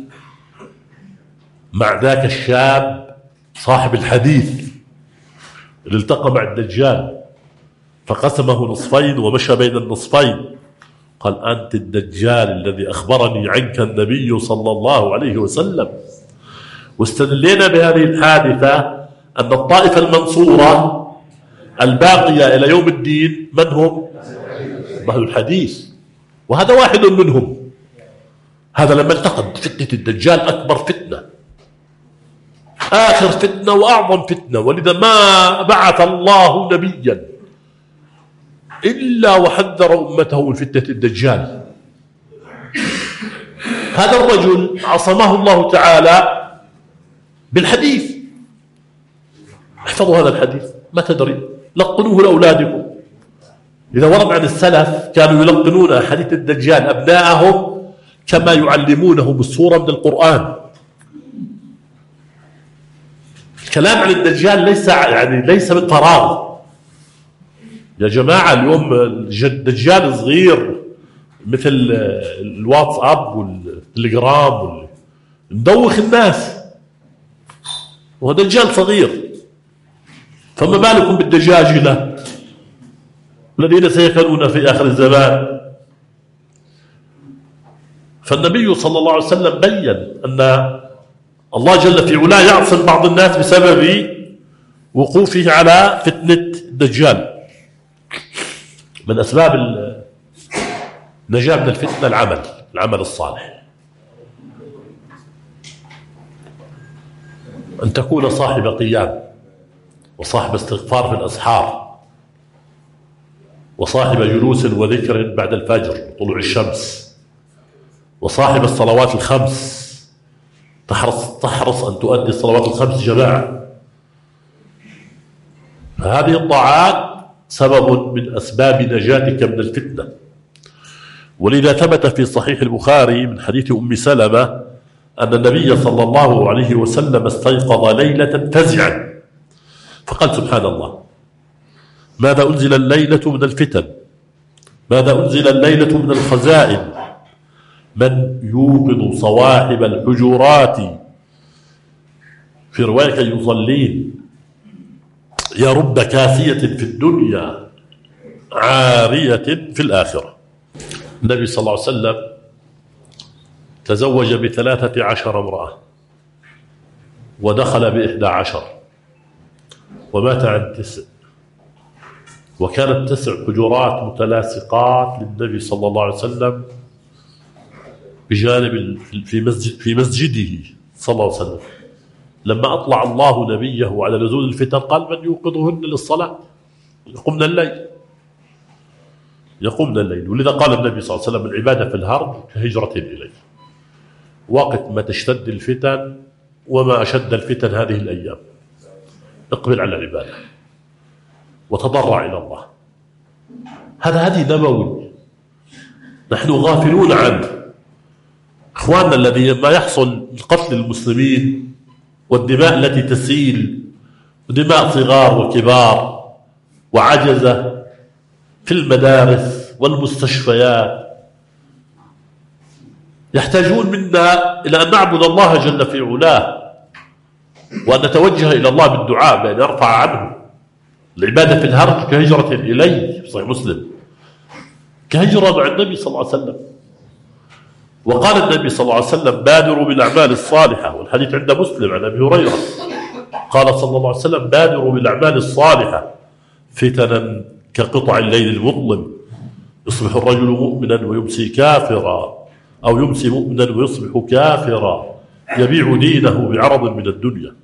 S1: مع ذاك الشاب صاحب الحديث اللي التقى مع الدجال فقسمه نصفين ومشى بين النصفين، قال أنت الدجال الذي أخبرني عنك النبي صلى الله عليه وسلم. واستدلينا بهذه الحادثة أن الطائفة المنصورة الباقية إلى يوم الدين من هم؟ أهل الحديث، وهذا واحد منهم. هذا لما التقد فتنة الدجال أكبر فتنة، آخر فتنة وأعظم فتنة، ولذا ما بعث الله نبيا إلا وحذر أمته من فتنة الدجال. هذا الرجل عصمه الله تعالى بالحديث. احفظوا هذا الحديث، ما تدري، لقنوه لأولادكم. إذا ورد عن السلف كانوا يلقنون حديث الدجال أبناءهم كما يعلمونهم السورة من القرآن. الكلام عن الدجال ليس يعني ليس من فراغ يا جماعة. اليوم الدجال صغير مثل الواتساب والتليجرام مدوخ الناس، وهو دجال صغير، فما بالكم بالدجاجلة الذين سيكونون في آخر الزمان. فالنبي صلى الله عليه وسلم بين أن الله جل في علاه يعصم بعض الناس بسبب وقوفه على فتنة الدجال. من أسباب النجاة من الفتنة العمل العمل الصالح، أن تكون صاحب قيام وصاحب استغفار في الأسحار وصاحب جلوس وذكر بعد الفجر طلوع الشمس وصاحب الصلوات الخمس. تحرص تحرص أن تؤدي الصلوات الخمس جماعة. هذه الطاعات سبب من أسباب نجاتك من الفتنة. ولذا ثبت في صحيح البخاري من حديث أم سلمة أن النبي صلى الله عليه وسلم استيقظ ليلة فزعا فقال سبحان الله، ماذا أنزل الليلة من الفتن؟ ماذا أنزل الليلة من الخزائن؟ من يوقظ صواحب الحجرات، في رواية يصلين، يا رب كاسية في الدنيا عارية في الآخرة. النبي صلى الله عليه وسلم تزوج بثلاثة عشر امرأة ودخل بإحدى عشر ومات عن تسع، وكانت تسع حجرات متلاصقات للنبي صلى الله عليه وسلم بجانب في مسجد في مسجده صلى الله عليه وسلم. لما أطلع الله نبيه على نزول الفتن قال من يوقظهن للصلاة؟ يقومن الليل يقومن الليل ولذا قال النبي صلى الله عليه وسلم العبادة في الهرب كهجرة إليه. وقت ما تشتد الفتن، وما أشد الفتن هذه الأيام، اقبل على العبادة وتضرع إلى الله. هذا هدي نبوي نحن غافلون عنه. إخواننا الذي ما يحصل من قتل المسلمين والدماء التي تسيل، ودماء صغار وكبار وعجزة في المدارس والمستشفيات، يحتاجون منا إلى أن نعبد الله جل في علاه وأن نتوجه إلى الله بالدعاء بأن يرفع عنه. العبادة في الهرج كهجرة إليه، صحيح مسلم، كهجرة مع النبي صلى الله عليه وسلم. وقال النبي صلى الله عليه وسلم بادروا بالأعمال الصالحة، والحديث عند مسلم عن أبي هريرة قال صلى الله عليه وسلم بادروا بالأعمال الصالحة فتنا كقطع الليل المظلم، يصبح الرجل مؤمنا ويمسي كافرا، أو يمسي مؤمنا ويصبح كافرا، يبيع دينه بعرض من الدنيا.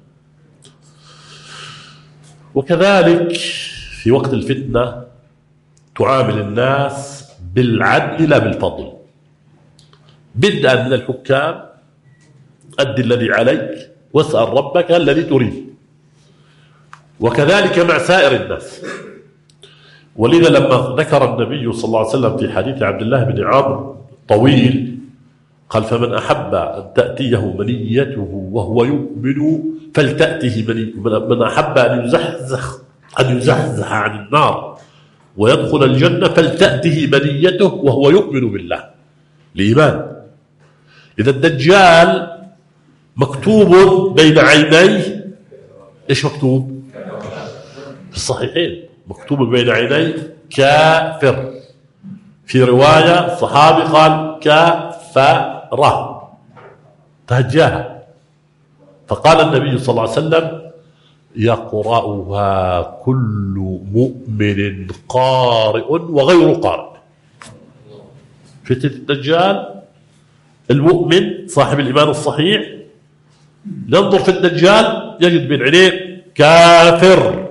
S1: وكذلك في وقت الفتنة تعامل الناس بالعدل لا بالفضل، بدءا من الحكام أد الذي عليك واسأل ربك الذي تريد، وكذلك مع سائر الناس. ولذا لما ذكر النبي صلى الله عليه وسلم في حديث عبد الله بن عمرو طويل قال: فمن أحب أن تأتيه منيته وهو يؤمن فلتأته منيته، من أحب أن يزحزح أن يزحزح عن النار ويدخل الجنة فلتأته منيته وهو يؤمن بالله، الإيمان. إذا الدجال مكتوب بين عينيه، إيش مكتوب؟ في الصحيحين مكتوب بين عينيه كافر، في رواية صحابي قال كافرة تهجاها، فقال النبي صلى الله عليه وسلم: يقرأها كل مؤمن قارئ وغير قارئ. فتنة الدجال المؤمن صاحب الإيمان الصحيح ينظر في الدجال يجد بين عينيه كافر،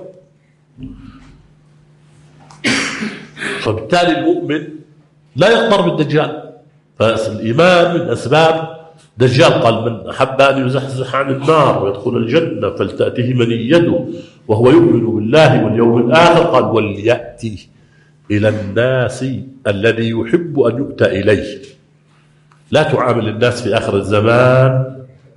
S1: فبالتالي المؤمن لا يقدر بالدجال. فالإيمان من أسباب دجال. قال: من أحب أن يزحزح عن النار ويدخل الجنة فلتأته منيته وهو يؤمن بالله واليوم الآخر، قال: وليأتي إلى الناس الذي يحب أن يؤتى إليه. لا تعامل الناس في آخر الزمان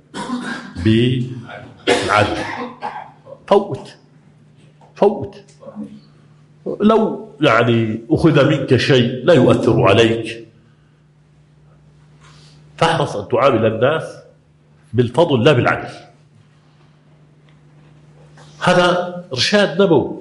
S1: بالعدل، فوت فوت لو يعني أخذ منك شيء لا يؤثر عليك، فاحرص أن تعامل الناس بالفضل لا بالعدل. هذا إرشاد نبوي.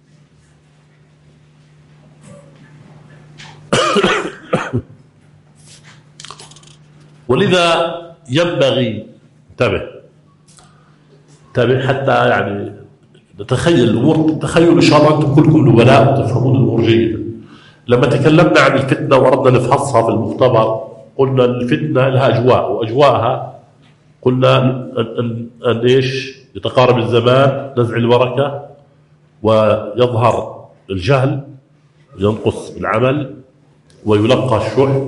S1: ولذا ينبغي انتبه انتبه حتى يعني نتخيل الأمور تخيل. إن شاء الله أنتم كلكم نبلاء وتفهمون الأمور جيدا. لما تكلمنا عن الفتنة وأردنا نفحصها في المختبر قلنا الفتنة لها أجواء، وأجواءها قلنا أن, أن, أن إيش يتقارب الزمان، نزع البركة، ويظهر الجهل، ينقص العمل، ويلقى الشح،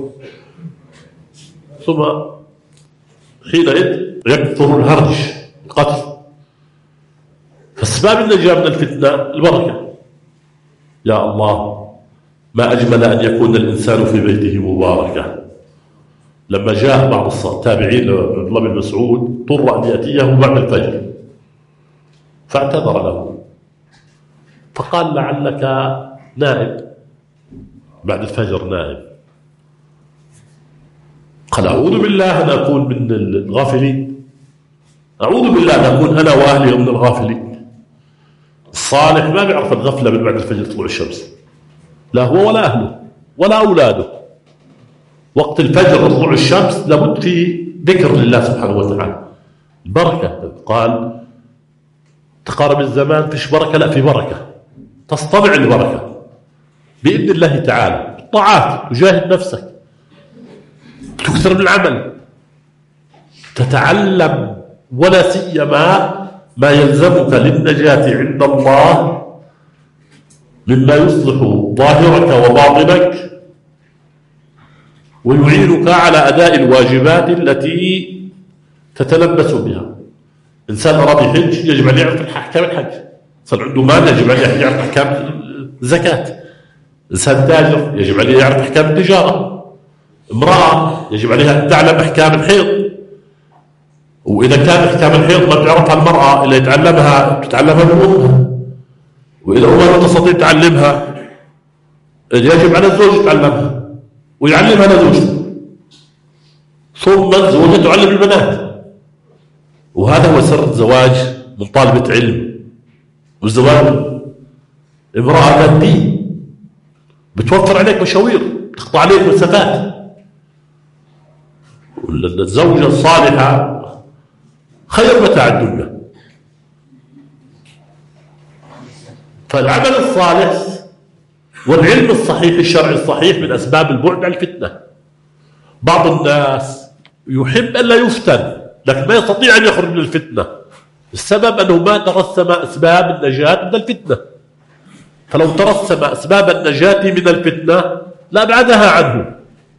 S1: ثم حينئذ يكثر الهرج القتل. فأسباب النجاة من الفتنة البركة. يا الله، ما أجمل أن يكون الإنسان في بيته مباركة. لما جاء بعض التابعين لعبد الله بن مسعود اضطر أن يأتيه بعد الفجر فاعتذر له، فقال: لعلك نائم بعد الفجر نائم. قال: أعوذ بالله أن أكون من الغافلين، أعوذ بالله أن أكون أنا وأهلي من الغافلين. الصالح ما بيعرف الغفلة من بعد الفجر طلوع الشمس، لا هو ولا أهله ولا أولاده. وقت الفجر طلوع الشمس لابد في ذكر لله سبحانه وتعالى، البركة. قال: تقارب الزمان فيش بركة، لا في بركة، تصطنع البركة بإذن الله تعالى. الطاعات تجاهد نفسك، تكثر من العمل، تتعلم، ولا سيما ما يلزمك للنجاة عند الله مما يصلح ظاهرك وباطنك ويعينك على أداء الواجبات التي تتلبس بها. إنسان أراد يحج يجب أن يعرف أحكام الحج، إنسان عنده مال يجب أن يعرف أحكام الزكاة، إنسان تاجر يجب أن يعرف أحكام التجارة، امرأة يجب عليها أن تعلم أحكام الحيض، وإذا كان أحكام الحيض ما بتعرفها المرأة إلا يتعلمها تتعلمها من أمها، وإذا أمها لا تستطيع تعلمها يجب على الزوج يتعلمها ويعلمها لزوجته، ثم الزوجة تعلم البنات. وهذا هو سر الزواج من طالبة علم، والزواج امرأة ذات دين بتوفر عليك مشاوير، تقطع عليك مسافات. الزوجة الصالحة خير متاع الدنيا. فالعمل الصالح والعلم الصحيح الشرعي الصحيح من أسباب البعد عن الفتنة. بعض الناس يحب أن لا يفتن لكن ما يستطيع أن يخرج من الفتنة. السبب أنه ما ترسم أسباب النجاة من الفتنة، فلو ترسم أسباب النجاة من الفتنة لأبعدها عنه.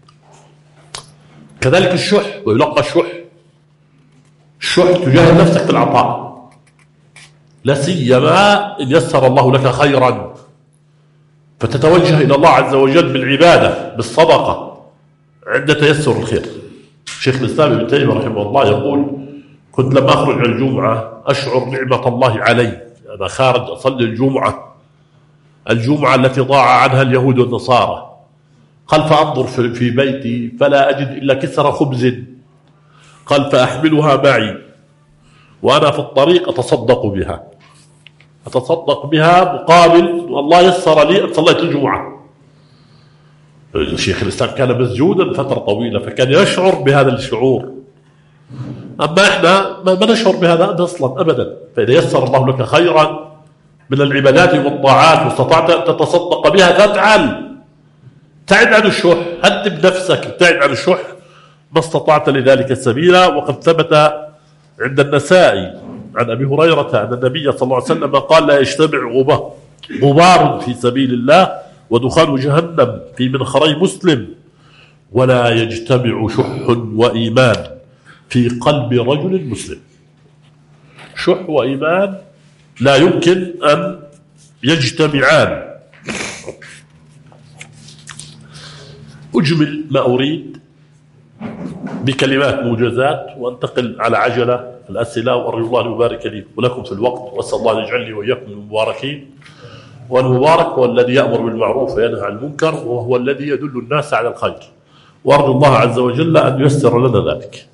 S1: كذلك الشح، ويلقى الشح الشح تجاه نفسك في العطاء، لا سيما إن يسر الله لك خيرا فتتوجه إلى الله عز وجل بالعبادة بالصدقة عند تيسر الخير. شيخ الإسلام ابن تيمية رحمه الله يقول: كنت لما أخرج على الجمعة أشعر نعمة الله علي، أنا خارج أصلي الجمعة الجمعة التي ضاع عنها اليهود والنصارى، قال فأنظر في بيتي فلا أجد إلا كسر خبز، قال فأحملها معي وأنا في الطريق أتصدق بها أتصدق بها مقابل الله يسر لي أن صليت الجمعة. شيخ الإسلام كان مسجودا فترة طويلة فكان يشعر بهذا الشعور، أما إحنا ما نشعر بهذا أصلا أبدا. فإذا يسر الله لك خيرا من العبادات والطاعات واستطعت أن تتصدق بها فافعل. تعد عن الشح، هدب نفسك، ابتعد عن الشح ما استطعت لذلك سبيلا. وقد ثبت عند النسائي عن أبي هريرة أن النبي صلى الله عليه وسلم قال: لا يجتمع غبار في سبيل الله ودخان جهنم في منخري مسلم، ولا يجتمع شح وإيمان في قلب رجل مسلم. شح وإيمان لا يمكن أن يجتمعان. أجمل ما أريد بكلمات موجزات وانتقل على عجلة في الأسئلة، وأرجو الله أن يبارك لي ولكم في الوقت، وأسأل الله أن يجعلني وإياكم من المباركين. والمبارك هو الذي يأمر بالمعروف وينهى عن المنكر، وهو الذي يدل الناس على الخير، وأرجو الله عز وجل أن ييسر لنا ذلك.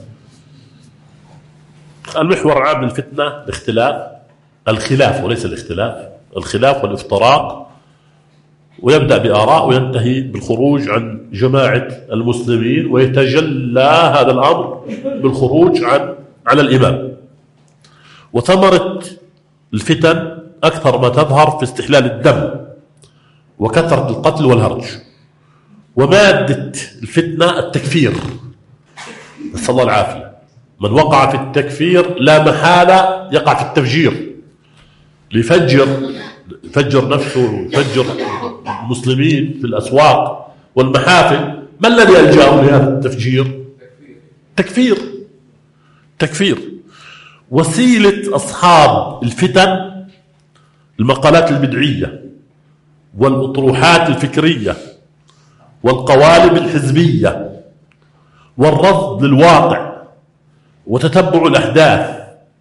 S1: المحور العام للفتنة الاختلاف الخلاف وليس الاختلاف، الخلاف والافتراق، ويبدأ بآراء وينتهي بالخروج عن جماعة المسلمين، ويتجلى هذا الأمر بالخروج عن على الإمام. وثمرة الفتن أكثر ما تظهر في استحلال الدم وكثرة القتل والهرج، ومادة الفتنة التكفير، نسأل الله العافية. من وقع في التكفير لا محالة يقع في التفجير، ليفجر يفجر نفسه، يفجر المسلمين في الأسواق والمحافل. ما الذي ألجأهم لهذا التفجير؟ تكفير تكفير. وسيلة أصحاب الفتن المقالات البدعية والأطروحات الفكرية والقوالب الحزبية والرصد للواقع وتتبع الأحداث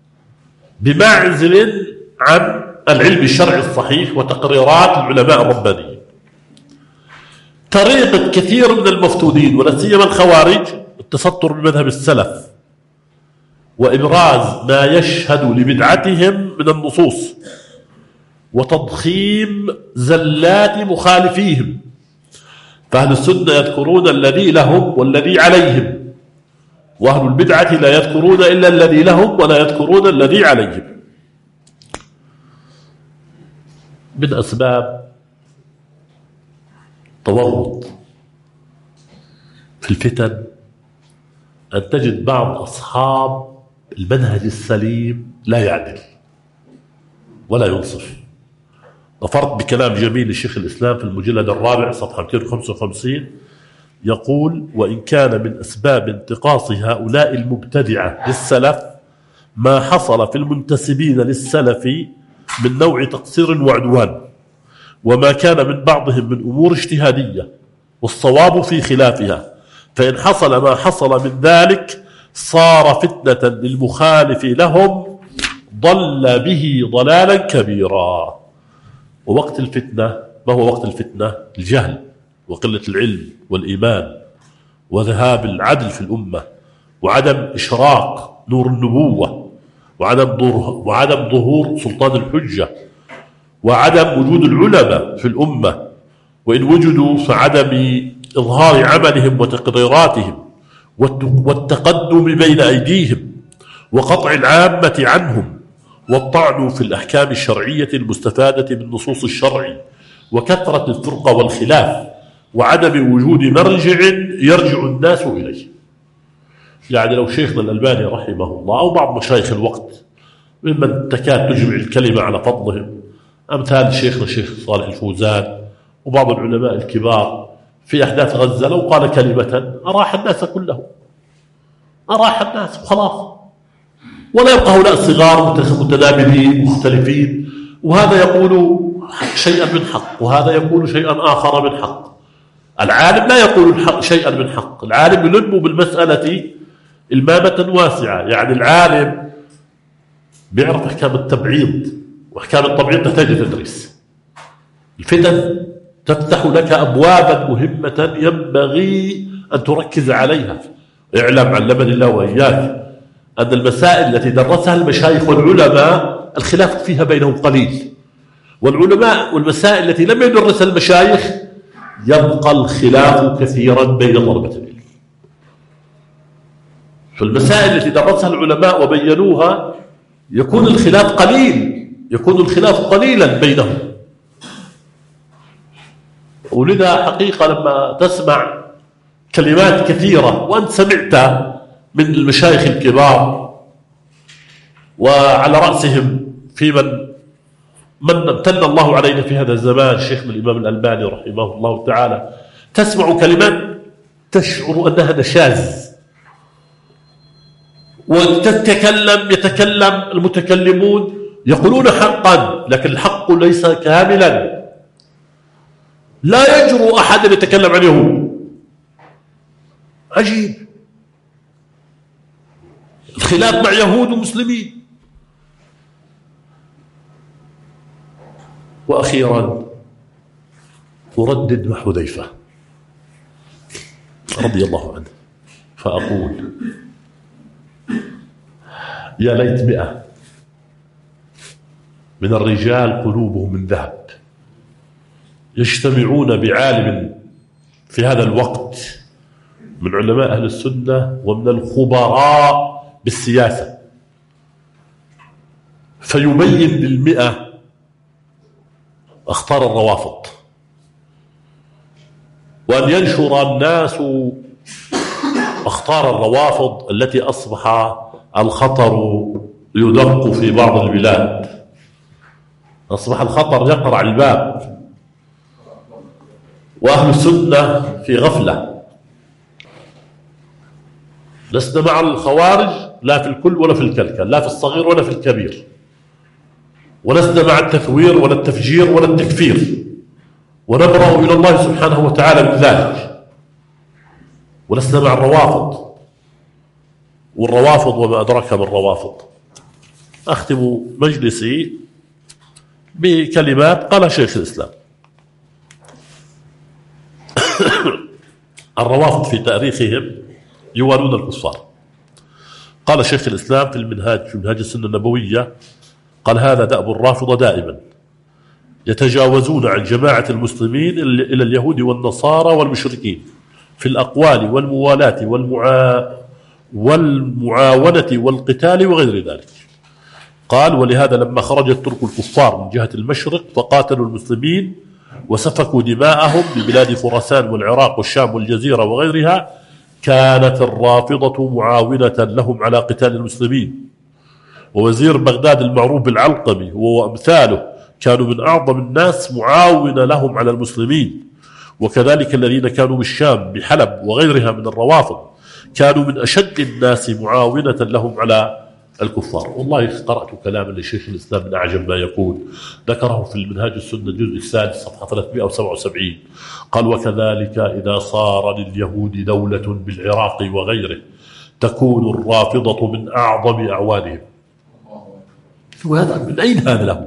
S1: بمعزل عن العلم الشرعي الصحيح وتقريرات العلماء الربانيين. طريقة كثير من المفتونين ولا سيما الخوارج التستر بمذهب السلف وإبراز ما يشهد لبدعتهم من النصوص وتضخيم زلات مخالفيهم. فأهل السنة يذكرون الذي لهم والذي عليهم، وأهل البدعة لا يذكرون إلا الذي لهم ولا يذكرون الذي عليهم. من أسباب تورط في الفتن أن تجد بعض أصحاب المنهج السليم لا يعدل ولا ينصف. ظفرت بكلام جميل لشيخ الإسلام في المجلد الرابع صفحة مئتين وخمسة وخمسين، يقول: وإن كان من أسباب انتقاص هؤلاء المبتدعة للسلف ما حصل في المنتسبين للسلف من نوع تقصير وعدوان، وما كان من بعضهم من أمور اجتهادية والصواب في خلافها، فإن حصل ما حصل من ذلك صار فتنة للمخالف لهم ضل به ضلالا كبيرا. ووقت الفتنة، ما هو وقت الفتنة؟ الجهل وقلة العلم والإيمان وذهاب العدل في الأمة وعدم إشراق نور النبوة وعدم وعدم ظهور سلطان الحجة وعدم وجود العلماء في الأمة، وإن وجدوا فعدم إظهار عملهم وتقريراتهم والتقدم بين أيديهم وقطع العامة عنهم والطعن في الأحكام الشرعية المستفادة من نصوص الشرع وكثرة الفرقة والخلاف وعدم وجود مرجع يرجع الناس إليه. يعني لو شيخنا الألباني رحمه الله أو بعض مشايخ الوقت ممن تكاد تجمع الكلمة على فضلهم أمثال شيخنا الشيخ صالح الفوزان وبعض العلماء الكبار في أحداث غزة، لو قال كلمة أراح الناس كلهم، أراح الناس وخلاص، ولا يبقى هؤلاء الصغار متنابذين مختلفين، وهذا يقول شيئا من حق وهذا يقول شيئا آخر من حق. العالم لا يقول الحق شيئا من حق، العالم يلم بالمسألة المامة واسعة. يعني العالم بيعرف أحكام التبعيض، وأحكام التبعيض تحتاج تدريس. الفتن تفتح لك أبوابا مهمة ينبغي أن تركز عليها. اعلم علمني الله وإياك أن المسائل التي درسها المشايخ والعلماء الخلاف فيها بينهم قليل، والعلماء والمسائل التي لم يدرسها المشايخ يبقى الخلاف كثيرا بين طلبة العلم. فالمسائل التي درسها العلماء وبينوها يكون الخلاف قليل، يكون الخلاف قليلا بينهم. ولذا حقيقة لما تسمع كلمات كثيرة وأنت سمعت من المشايخ الكبار وعلى رأسهم في من من امتن الله علينا في هذا الزمان شيخنا الإمام الألباني رحمه الله تعالى، تسمع كلمات تشعر أنها نشاز، وتتكلم يتكلم المتكلمون يقولون حقا لكن الحق ليس كاملا. لا يجرؤ أحد أن يتكلم عن يهود. عجيب، الخلاف مع يهود ومسلمين. وأخيرا أردد مع حذيفة رضي الله عنه فأقول يا ليت مئة من الرجال قلوبهم من ذهب يجتمعون بعالم في هذا الوقت من علماء أهل السنة ومن الخبراء بالسياسة، فيبين للمئة أخطار الروافض، وأن ينشر الناس أخطار الروافض التي أصبح الخطر يدق في بعض البلاد، أصبح الخطر يقرع الباب، وأهل السنة في غفلة. لسنا مع الخوارج لا في الكل ولا في الكلكل، لا في الصغير ولا في الكبير، ولسنا مع التثوير ولا التفجير ولا التكفير، ونبرأ إلى الله سبحانه وتعالى من ذلك. ولسنا مع الروافض، والروافض وما أدرك من الروافض. أختم مجلسي بكلمات قال شيخ الإسلام. الروافض في تاريخهم يوالون الكفار. قال شيخ الإسلام في المنهاج في منهاج السنة النبوية، قال هذا دأب الرافضة دائما، يتجاوزون عن جماعة المسلمين إلى اليهود والنصارى والمشركين في الأقوال والموالاة والمعا والمعاونة والقتال وغير ذلك. قال ولهذا لما خرج الترك الكفار من جهة المشرق فقاتلوا المسلمين وسفكوا دماءهم ببلاد خراسان والعراق والشام والجزيرة وغيرها، كانت الرافضة معاونة لهم على قتال المسلمين. ووزير بغداد المعروف بالعلقمي وأمثاله كانوا من أعظم الناس معاونة لهم على المسلمين. وكذلك الذين كانوا بالشام بحلب وغيرها من الروافض كانوا من أشد الناس معاونة لهم على الكفار. والله قرأت كلاما لشيخ الإسلام من أعجب ما يقول، ذكره في المنهاج السنة الجزء الثالث صفحة ثلاثمئة وسبعة وسبعين. قال وكذلك إذا صار لليهود دولة بالعراق وغيره تكون الرافضة من أعظم أعوانهم. وهذا من أين هذا له؟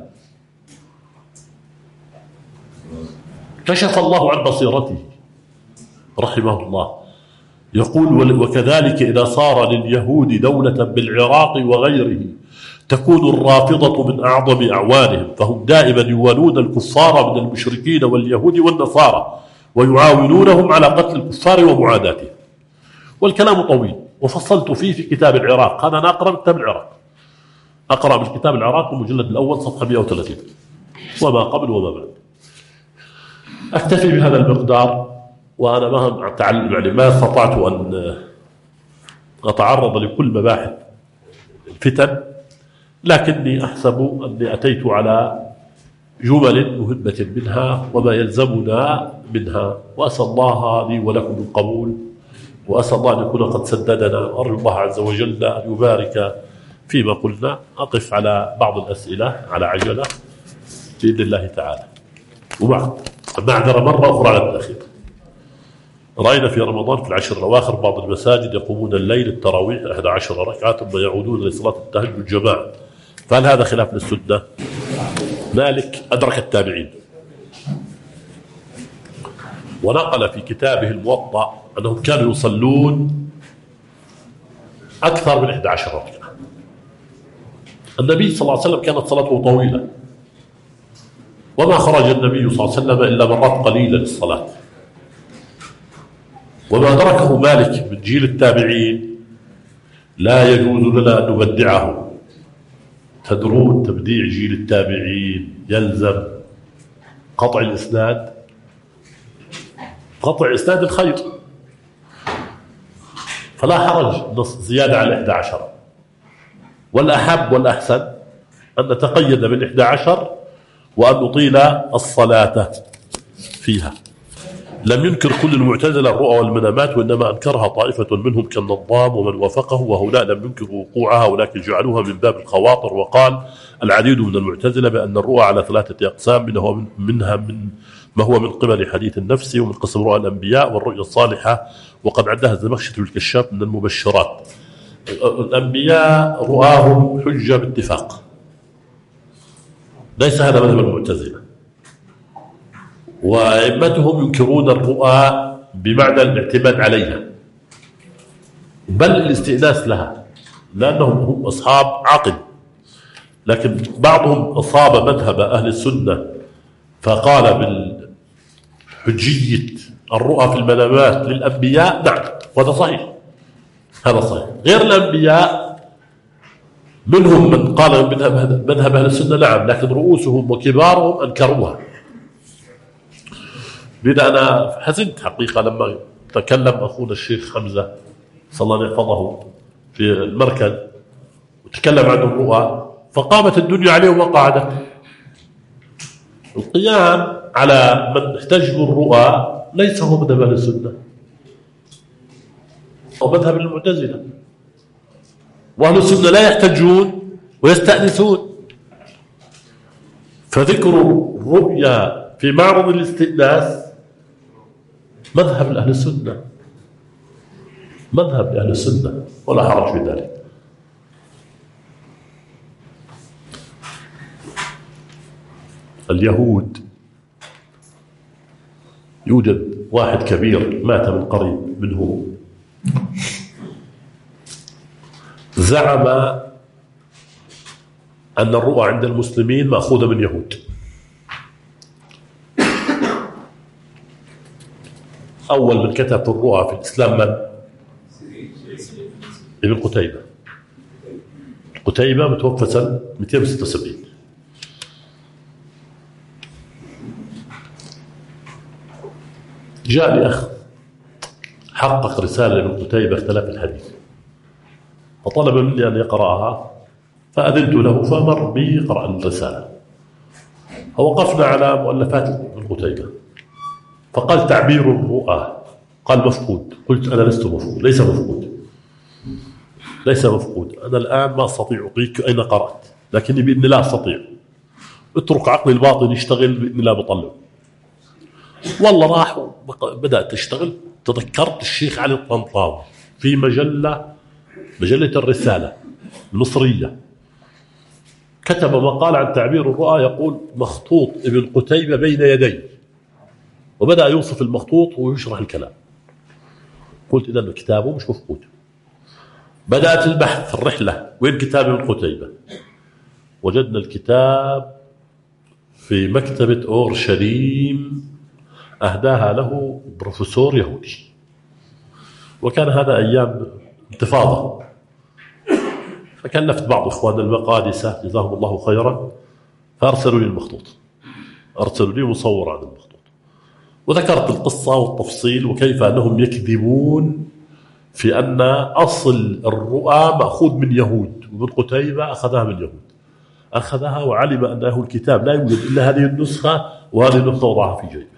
S1: كشف الله عن بصيرته رحمه الله. يقول وكذلك إذا صار لليهود دولة بالعراق وغيره تكون الرافضة من أعظم أعوانهم، فهم دائما يوالون الكفار من المشركين واليهود والنصارى ويعاونونهم على قتل الكفار ومعاداتهم. والكلام طويل وفصلت فيه في كتاب العراق. أنا أقرأ كتاب العراق، أقرأ بالكتاب العراق المجلد الأول صفحة مئة وثلاثين وما قبل وما بعد. أكتفي بهذا المقدار، وأنا ما يعني ما استطعت أن أتعرض لكل مباحث الفتن، لكني أحسب أني أتيت على جمل مهمة منها وما يلزمنا منها، وأسأل الله لي ولكم القبول، وأسأل الله أن يكون قد سددنا، وأرجو الله عز وجل أن يبارك فيما قلنا. أقف على بعض الأسئلة على عجلة بإذن الله تعالى. وبعد معذرة مرة أخرى على التأخير. رأينا في رمضان في العشر الأواخر بعض المساجد يقومون الليل التراويح أحد عشر ركعة ثم يعودون لصلاة التهجد جماعة، فهل هذا خلاف للسنة؟ مالك أدرك التابعين ونقل في كتابه الموطأ أنهم كانوا يصلون أكثر من أحد عشر ركعة. النبي صلى الله عليه وسلم كانت صلاته طويلة، وما خرج النبي صلى الله عليه وسلم إلا مرات قليلة للصلاة. وما أدركه مالك من جيل التابعين لا يجوز لنا أن نبدعه. تدرون تبديع جيل التابعين يلزم قطع الإسناد، قطع إسناد الخير، فلا حرج نص زيادة على إحدى عشر، والأحب والأحسن أن نتقيد بالإحدى عشر وأن نطيل الصلاة فيها. لم ينكر كل المعتزلة الرؤى والمنامات، وإنما أنكرها طائفة منهم كالنظام ومن وافقه، وهؤلاء لم ينكروا وقوعها ولكن جعلوها من باب الخواطر. وقال العديد من المعتزلة بأن الرؤى على ثلاثة أقسام، منها من ما هو من قبل حديث النفس، ومن قسم رؤى الأنبياء والرؤيا الصالحة، وقد عدها الزمخشري الكشاف من المبشرات. الأنبياء رؤاهم حجة باتفاق، ليس هذا مذهب المعتزلة، وأئمتهم ينكرون الرؤى بمعنى الاعتماد عليها بل الاستئناس لها، لأنهم هم أصحاب عقل. لكن بعضهم أصاب مذهب أهل السنة فقال بالحجية الرؤى في المنامات للأنبياء، نعم وهذا صحيح، هذا صحيح. غير الأنبياء منهم من قال مذهب أهل السنة نعم، لكن رؤوسهم وكبارهم أنكروها. لذا أنا حزنت حقيقة لما تكلم أخونا الشيخ حمزة صلى الله عليه يحفظه في المركز وتكلم عن الرؤى، فقامت الدنيا عليه وقعدت. القيام على من احتج بالرؤى ليس هو مذهب أهل السنة، هو مذهب المعتزلة. وأهل السنة لا يحتجون ويستأنسون، فذكر الرؤيا في معرض الاستئناس مذهب أهل السنة، مذهب أهل السنة، ولا حرج في ذلك. اليهود يوجد واحد كبير مات من قريب منه زعم أن الرؤى عند المسلمين مأخوذة من يهود. أول من كتب الرؤى في الإسلام من؟ ابن قتيبة. قتيبة متوفى سنة مئتين وستة وسبعين. جاء لي أخ حقق رسالة لابن قتيبة اختلاف الحديث، فطلب مني أن يقرأها، فأذنت له فمر بي قرأ الرسالة، فوقفنا على مؤلفات ابن قتيبة، فقال تعبير الرؤى، قال مفقود. قلت أنا لست مفقود، ليس مفقود، ليس مفقود. أنا الآن ما أستطيع أعطيك أين قرأت، لكني بإذن الله أستطيع. اترك عقلي الباطن يشتغل، بإذن الله بطلع. والله راح بدأت أشتغل، تذكرت الشيخ علي الطنطاوي في مجلة مجلة الرسالة المصرية كتب مقال عن تعبير الرؤى، يقول مخطوط ابن قتيبة بين يدي، وبدأ يوصف المخطوط ويشرح الكلام. قلت إذا كتابه مش مفقود. بدأت البحث الرحلة، وين كتاب ابن قتيبة؟ وجدنا الكتاب في مكتبة أورشليم أهداها له بروفيسور يهودي، وكان هذا أيام انتفاضة، فكلفت بعض إخواننا المقادسة جزاهم الله خيرا فأرسلوا لي المخطوط، أرسلوا لي مصور عن المخطوط، وذكرت القصة والتفصيل وكيف أنهم يكذبون في أن أصل الرؤى مأخوذ من يهود، وابن قتيبة أخذها من يهود، أخذها وعلم أنه الكتاب لا يوجد إلا هذه النسخة، وهذه النسخة وضعها في جيبه،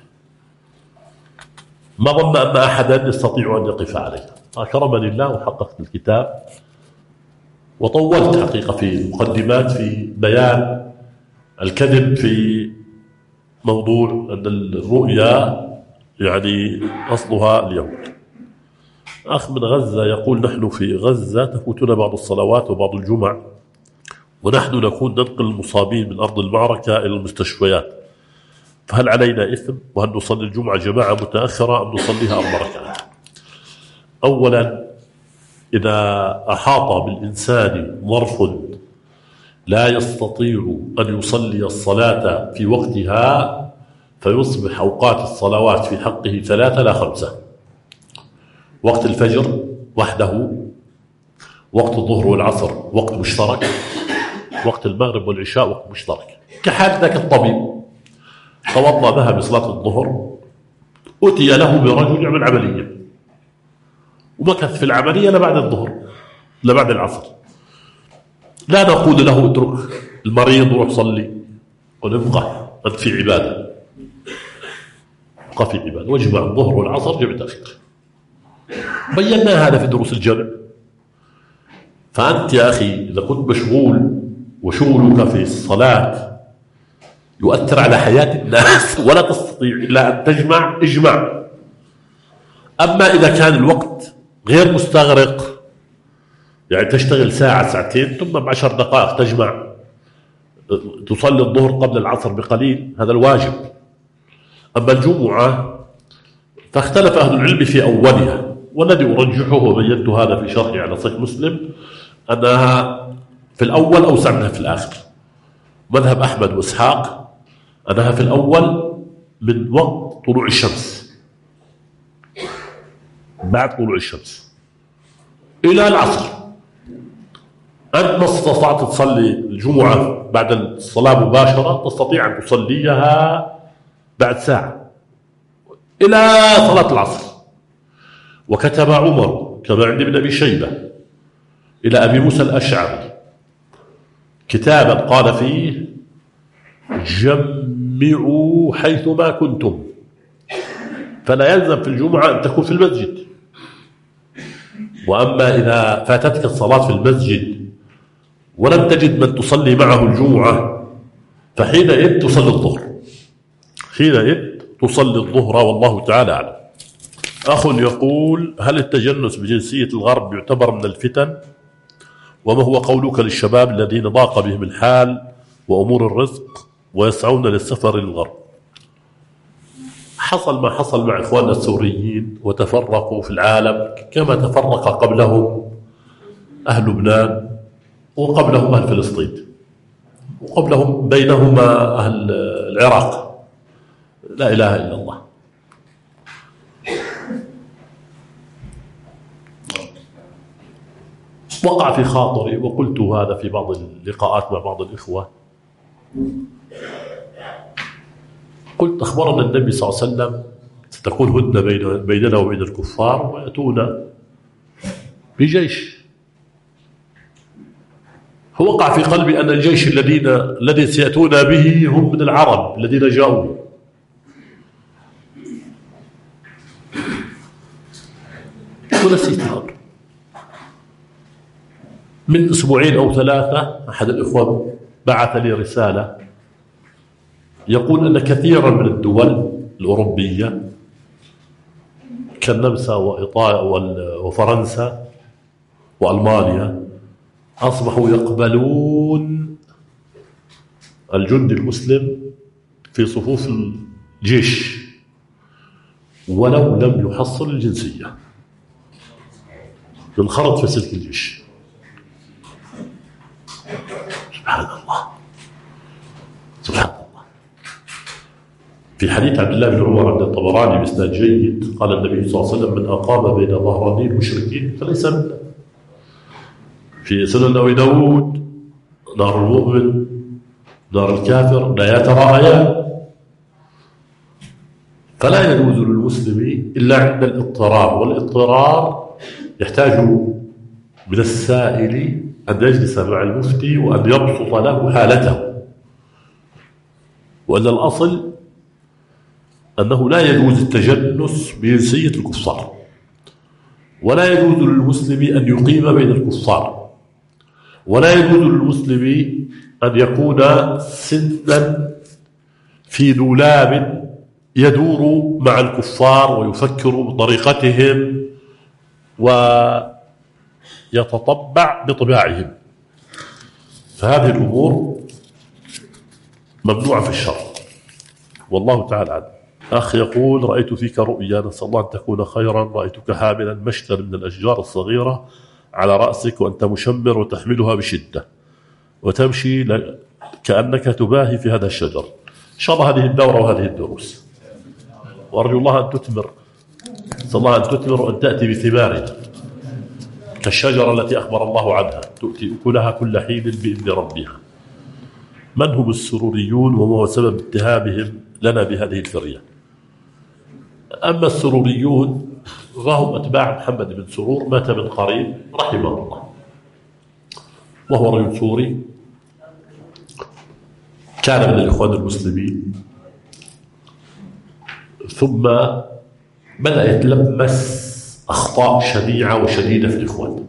S1: ما ظن أن أحدا يستطيع أن يقف عليها. أكرمني الله وحققت الكتاب، وطولت حقيقة في مقدمات في بيان الكذب في موضوع أن الرؤيا يعني أصلها اليهود. أخ من غزة يقول: نحن في غزة تفوتنا بعض الصلوات وبعض الجمع، ونحن نكون ننقل المصابين من أرض المعركة إلى المستشفيات، فهل علينا إثم؟ وهل نصلي الجمعة جماعة متأخرة أم نصليها أربع ركعات؟ أولا، إذا أحاط بالإنسان ظرف لا يستطيع أن يصلي الصلاة في وقتها فيصبح أوقات الصلوات في حقه ثلاثة لا خمسة: وقت الفجر وحده، وقت الظهر والعصر وقت مشترك، وقت المغرب والعشاء وقت مشترك. كحال ذاك الطبيب توضأ ذهب لصلاة الظهر، أتي له برجل يعمل عملية ومكث في العملية لبعد الظهر لبعد العصر، لا نقول له اترك المريض وروح صلي، ونبقى أنت في عبادة، ابقى في عبادة، واجمع الظهر والعصر جمع تأخير. بينا هذا في دروس الجمع. فأنت يا أخي إذا كنت مشغول وشغلك في الصلاة يؤثر على حياة الناس ولا تستطيع إلا أن تجمع، اجمع. أما إذا كان الوقت غير مستغرق، يعني تشتغل ساعة ساعتين ثم بعشر دقائق تجمع، تصلي الظهر قبل العصر بقليل، هذا الواجب. أما الجمعة فاختلف أهل العلم في أولها، والذي أرجحه وبينت هذا في شرحي على صحيح مسلم أنها في الأول أوسع منها في الآخر. مذهب أحمد وإسحاق أنها في الأول من وقت طلوع الشمس، بعد طلوع الشمس إلى العصر. أنت ما استطعت تصلي الجمعة بعد الصلاة مباشرة، تستطيع أن تصليها بعد ساعة إلى صلاة العصر. وكتب عمر كما عند ابن أبي شيبة إلى أبي موسى الأشعري كتابا قال فيه: جمعوا حيثما كنتم، فلا يلزم في الجمعة أن تكون في المسجد. وأما إذا فاتتك الصلاة في المسجد ولم تجد من تصلي معه الجمعة فحينئذ تصلي الظهر، حينئذ تصلي الظهر والله تعالى أعلم. أخ يقول: هل التجنس بجنسية الغرب يعتبر من الفتن؟ وما هو قولك للشباب الذين ضاق بهم الحال وأمور الرزق ويسعون للسفر للغرب؟ حصل ما حصل مع إخواننا السوريين وتفرقوا في العالم كما تفرق قبلهم أهل لبنان وقبلهم أهل فلسطين وقبلهم بينهما أهل العراق، لا إله إلا الله. وقع في خاطري وقلت هذا في بعض اللقاءات مع بعض الإخوة، قلت: أخبرنا النبي صلى الله عليه وسلم ستكون هدنة بيننا وبين الكفار ويأتون بجيش. فوقع في قلبي أن الجيش الذين الذي سيأتون به هم من العرب الذين جاءوا. ونسيت الأمر. من أسبوعين أو ثلاثة أحد الإخوة بعث لي رسالة يقول أن كثيرا من الدول الأوروبية كالنمسا وإيطاليا وفرنسا وألمانيا أصبحوا يقبلون الجندي المسلم في صفوف الجيش ولو لم يحصل الجنسية، ينخرط في سلك الجيش. سبحان الله سبحان الله. في حديث عبد الله بن عمر عند الطبراني بإسناد جيد قال النبي صلى الله عليه وسلم: من أقام بين ظهراني المشركين فليس منا. في سنن أبي داود: نار المؤمن نار الكافر لا يتراءيان. فلا يجوز للمسلم إلا عند الاضطرار، والاضطرار يحتاج من السائل أن يجلس مع المفتي وأن يبسط له حالته، وأن الأصل أنه لا يجوز التجنس بجنسية الكفار، ولا يجوز للمسلم أن يقيم بين الكفار، ولا يجوز للمسلم أن يكون سنا في دولاب يدور مع الكفار ويفكر بطريقتهم ويتطبع بطباعهم. فهذه الأمور ممنوعة في الشرع، والله تعالى عنه. أخ يقول: رأيت فيك رؤيا، نسأل الله أن تكون خيرا، رأيتك حاملا مشتل من الأشجار الصغيرة على رأسك وأنت مشمر وتحملها بشدة وتمشي كأنك تباهي في هذا الشجر. إن شاء الله هذه الدورة وهذه الدروس، وأرجو الله أن تثمر، نسأل الله أن تثمر وأن تأتي بثمارها كالشجرة التي أخبر الله عنها تؤتي أكلها كل حين بإذن ربها. من هم السروريون وما هو سبب اتهامهم لنا بهذه الفرية؟ أما السروريون فهم أتباع محمد بن سرور، مات من قريب رحمه الله، وهو رجل سوري كان من الإخوان المسلمين، ثم بدأ يتلمس أخطاء شنيعة وشديدة في الإخوان،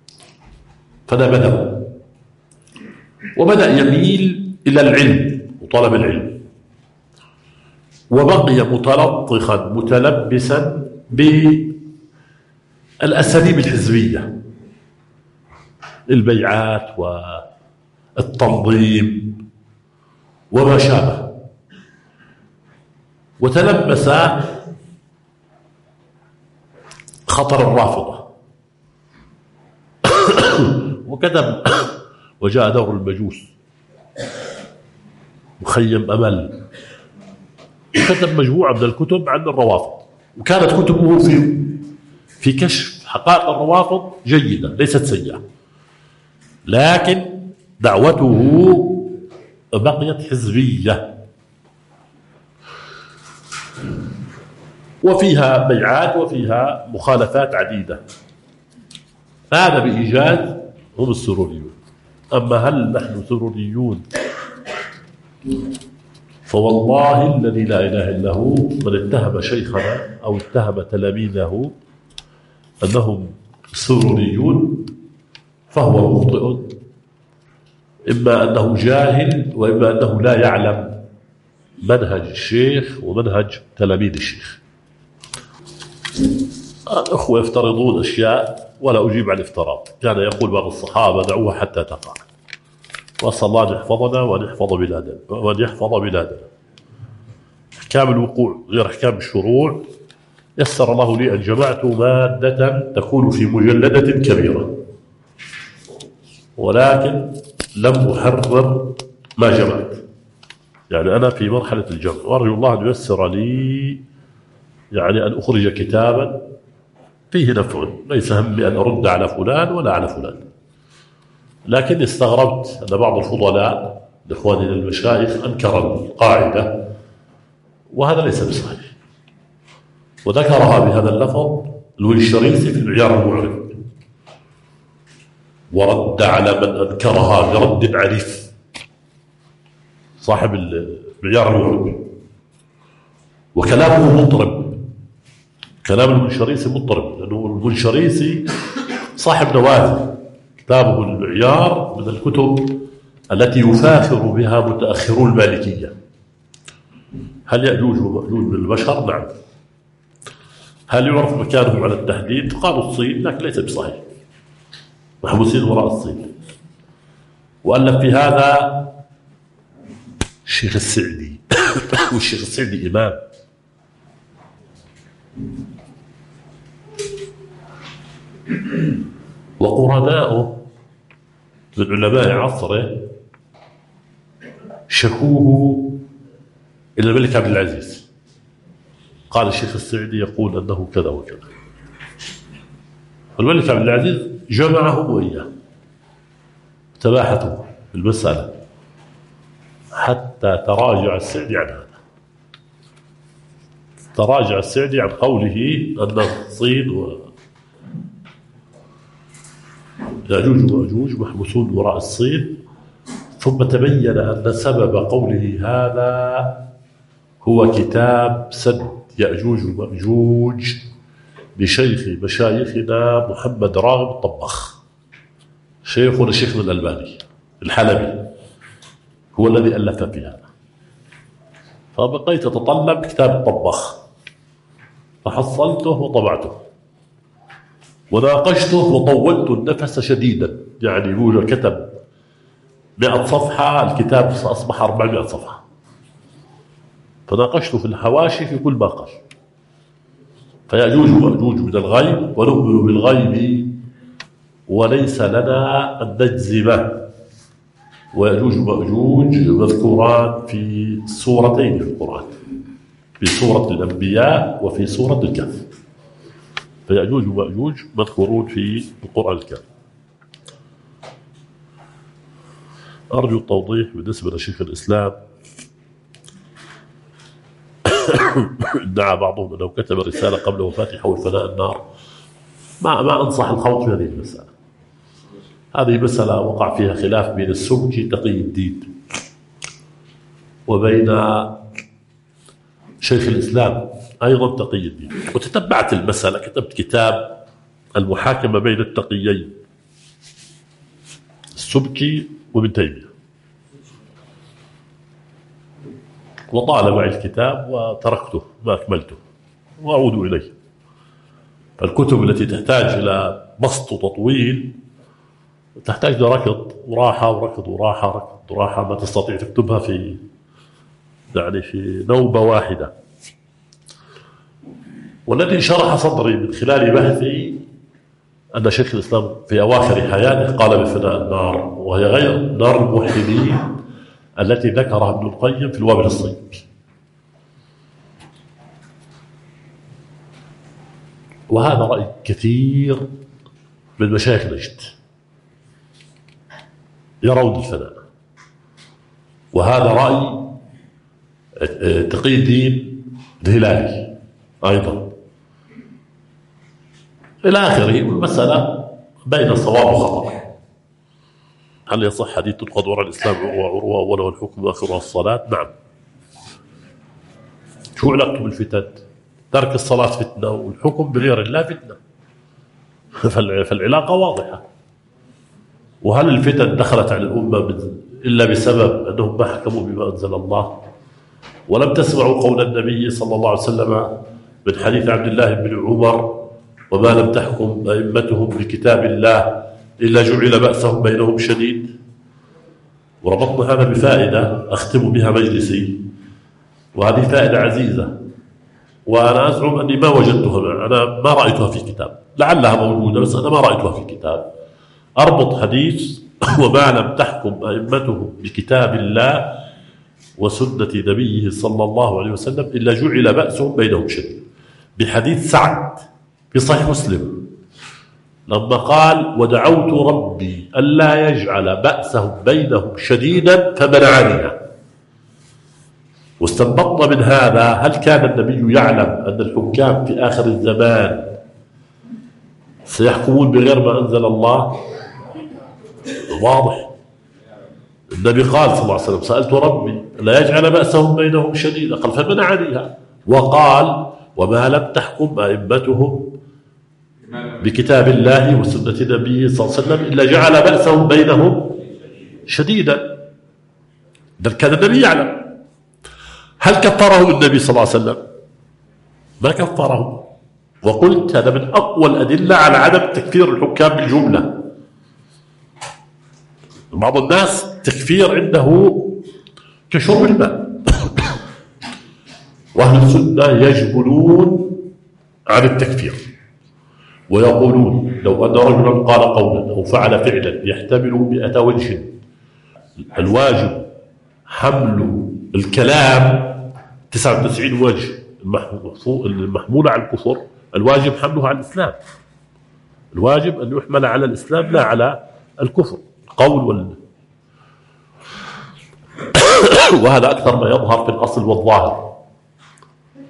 S1: فنبذه وبدأ يميل إلى العلم وطلب العلم، وبقي متلطخا متلبسا بالأساليب الحزبية، البيعات والتنظيم وما شابه، وتلبس خطر الرافضة وكتب وجاء دور المجوس مخيم أمل، وكتب مجموعة من الكتب عن الروافض، وكانت كتبه في في كشف حقائق الروافض جيدة ليست سيئة، لكن دعوته بقيت حزبية وفيها بيعات وفيها مخالفات عديدة. هذا بإيجاز هم السروريون. أما هل نحن سروريون؟ فوالله الذي لا إله إلا هو من اتهم شيخنا أو اتهم تلاميذه أنهم سروريون فهو مخطئ، إما أنه جاهل وإما أنه لا يعلم منهج الشيخ ومنهج تلاميذ الشيخ. الأخوة يفترضون أشياء ولا أجيب عن الافتراض. كان يقول بعض الصحابة: دعوها حتى تقع. وأسأل الله أن يحفظنا وأن يحفظ بلادنا وأن يحفظ بلادنا. أحكام الوقوع غير أحكام الشروع، يسر الله لي أن جمعت مادة تكون في مجلدة كبيرة، ولكن لم أحرر ما جمعت، يعني أنا في مرحلة الجمع، وأرجو الله أن ييسر لي يعني أن أخرج كتابا فيه نفع، ليس همي أن أرد على فلان ولا على فلان. لكن استغربت أن بعض الفضلاء لإخواننا المشايخ أنكر القاعدة، وهذا ليس بصحيح، وذكرها بهذا اللفظ الويشريسي في المعيار المعرب، ورد على من أنكرها برد عنيف صاحب المعيار المعرب، وكلامه مضطرب، كلام المنشريسي مضطرب، لأنه المنشريسي صاحب نوازل، كتابه المعيار من الكتب التي يفاخر بها متأخرو المالكية. هل يأجوج ومأجوج من البشر؟ نعم. هل يعرف مكانهم على التحديد؟ قالوا الصين، لكن ليس بصحيح، محبوسين وراء الصين. وألف في هذا الشيخ السعدي والشيخ السعدي إمام، وقرناؤه من علماء عصره شكوه إلى الملك عبد العزيز، قال الشيخ السعدي يقول أنه كذا وكذا. الملك عبد العزيز جمعهم وإياه، تباحثوا في المسألة حتى تراجع السعدي عن هذا، تراجع السعدي عن قوله أن الصين يأجوج ومأجوج محبوسون وراء الصين. ثم تبين أن سبب قوله هذا هو كتاب سد يأجوج ومأجوج لشيخ مشايخنا محمد راغب الطباخ، شيخنا شيخنا الألباني الحلبي، هو الذي ألف في هذا. فبقيت أتطلب كتاب الطباخ، فحصلته وطبعته وناقشته وطولت النفس شديدا، يعني هو كتب مئة صفحة، الكتاب أصبح أربعمئة صفحة، فناقشته في الحواشي في كل ما قال. فيأجوج ومأجوج من الغيب ونؤمن بالغيب وليس لنا أن نجزم. ويأجوج ومأجوج مذكوران في سورتين في القرآن، في سورة الأنبياء وفي سورة الكهف. فيأجوج ومأجوج مذكورون في القرآن الكريم. أرجو التوضيح بالنسبة لشيخ الإسلام. ادعى بعضهم أنه كتب رسالة قبل وفاته حول فناء النار. ما ما أنصح الخوض في هذه المسألة. هذه مسألة وقع فيها خلاف بين السبكي تقي الدين وبين شيخ الإسلام أيضا تقي الدين، وتتبعت المسألة، كتبت كتاب المحاكمة بين التقيين السبكي وابن تيمية، وطال معي الكتاب وتركته ما أكملته وأعود إليه. فالكتب التي تحتاج إلى بسط وتطويل تحتاج إلى ركض وراحة وركض وراحة ركض وراحة، ما تستطيع تكتبها في يعني في نوبة واحدة. والذي شرح صدري من خلال بحثي أن شيخ الإسلام في أواخر حياته قال بفناء النار، وهي غير نار الموحدين التي ذكرها ابن القيم في الوابل الصيب. وهذا رأي كثير من مشايخ نجد يرون الفناء، وهذا رأي تقي الدين الهلالي أيضا إلى آخره. والمسألة بين الصواب وخطأ. هل يصح حديث تنقض وراء الإسلام عروة عروة أوله الحكم وآخرها الصلاة؟ نعم. شو علاقته بالفتن؟ ترك الصلاة فتنة والحكم بغير الله فتنة، فالعلاقة واضحة. وهل الفتن دخلت على الأمة إلا بسبب أنهم ما حكموا بما أنزل الله؟ ولم تسمعوا قول النبي صلى الله عليه وسلم من حديث عبد الله بن عمر وما لم تحكم أئمتهم بكتاب الله إلا جعل بأسهم بينهم شديد؟ وربطنا هذا بفائدة أختم بها مجلسي، وهذه فائدة عزيزة وأنا أزعم أني ما وجدتها، أنا ما رأيتها في كتاب، لعلها موجودة بس أنا ما رأيتها في كتاب. أربط حديث وما لم تحكم أئمتهم بكتاب الله وسنة نبيه صلى الله عليه وسلم إلا جعل بأسهم بينهم شديد بحديث سعد في صحيح مسلم لما قال ودعوت ربي ألا يجعل بأسهم بينهم شديدا فمنعنيها. واستنبطنا من هذا هل كان النبي يعلم أن الحكام في آخر الزمان سيحكمون بغير ما أنزل الله؟ واضح. النبي قال صلى الله عليه وسلم سألت ربي لا يجعل بأسهم بينهم شديدا، قال فمنعنيها. وقال وما لم تحكم أئمتهم بكتاب الله وسنة نبيه صلى الله عليه وسلم إلا جعل بأسهم بينهم شديدا. بل كان النبي يعلم. هل كفرهم النبي صلى الله عليه وسلم؟ ما كفرهم. وقلت هذا من أقوى الأدلة على عدم تكفير الحكام بالجملة. بعض الناس تكفير عنده كشرب الماء، وأهل السنة يجبلون عن التكفير ويقولون لو أن رجلا قال قولا أو فعل فعلا يحتمل مئة وجه، الواجب حمل الكلام تسعة وتسعين وجه المحمولة على الكفر، الواجب حملها على الإسلام. الواجب أن يحمل على الإسلام لا على الكفر قول وال... وهذا أكثر ما يظهر في الأصل والظاهر.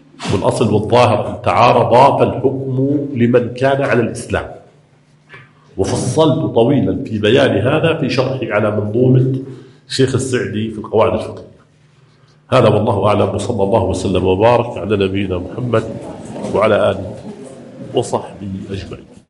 S1: والأصل والظاهر إن تعارضا فالحكم لمن كان على الإسلام، وفصلت طويلا في بيان هذا في شرحي على منظومة شيخ السعدي في القواعد الفقهية. هذا والله أعلم، وصلى الله وسلم وبارك على نبينا محمد وعلى آله وصحبه أجمعين.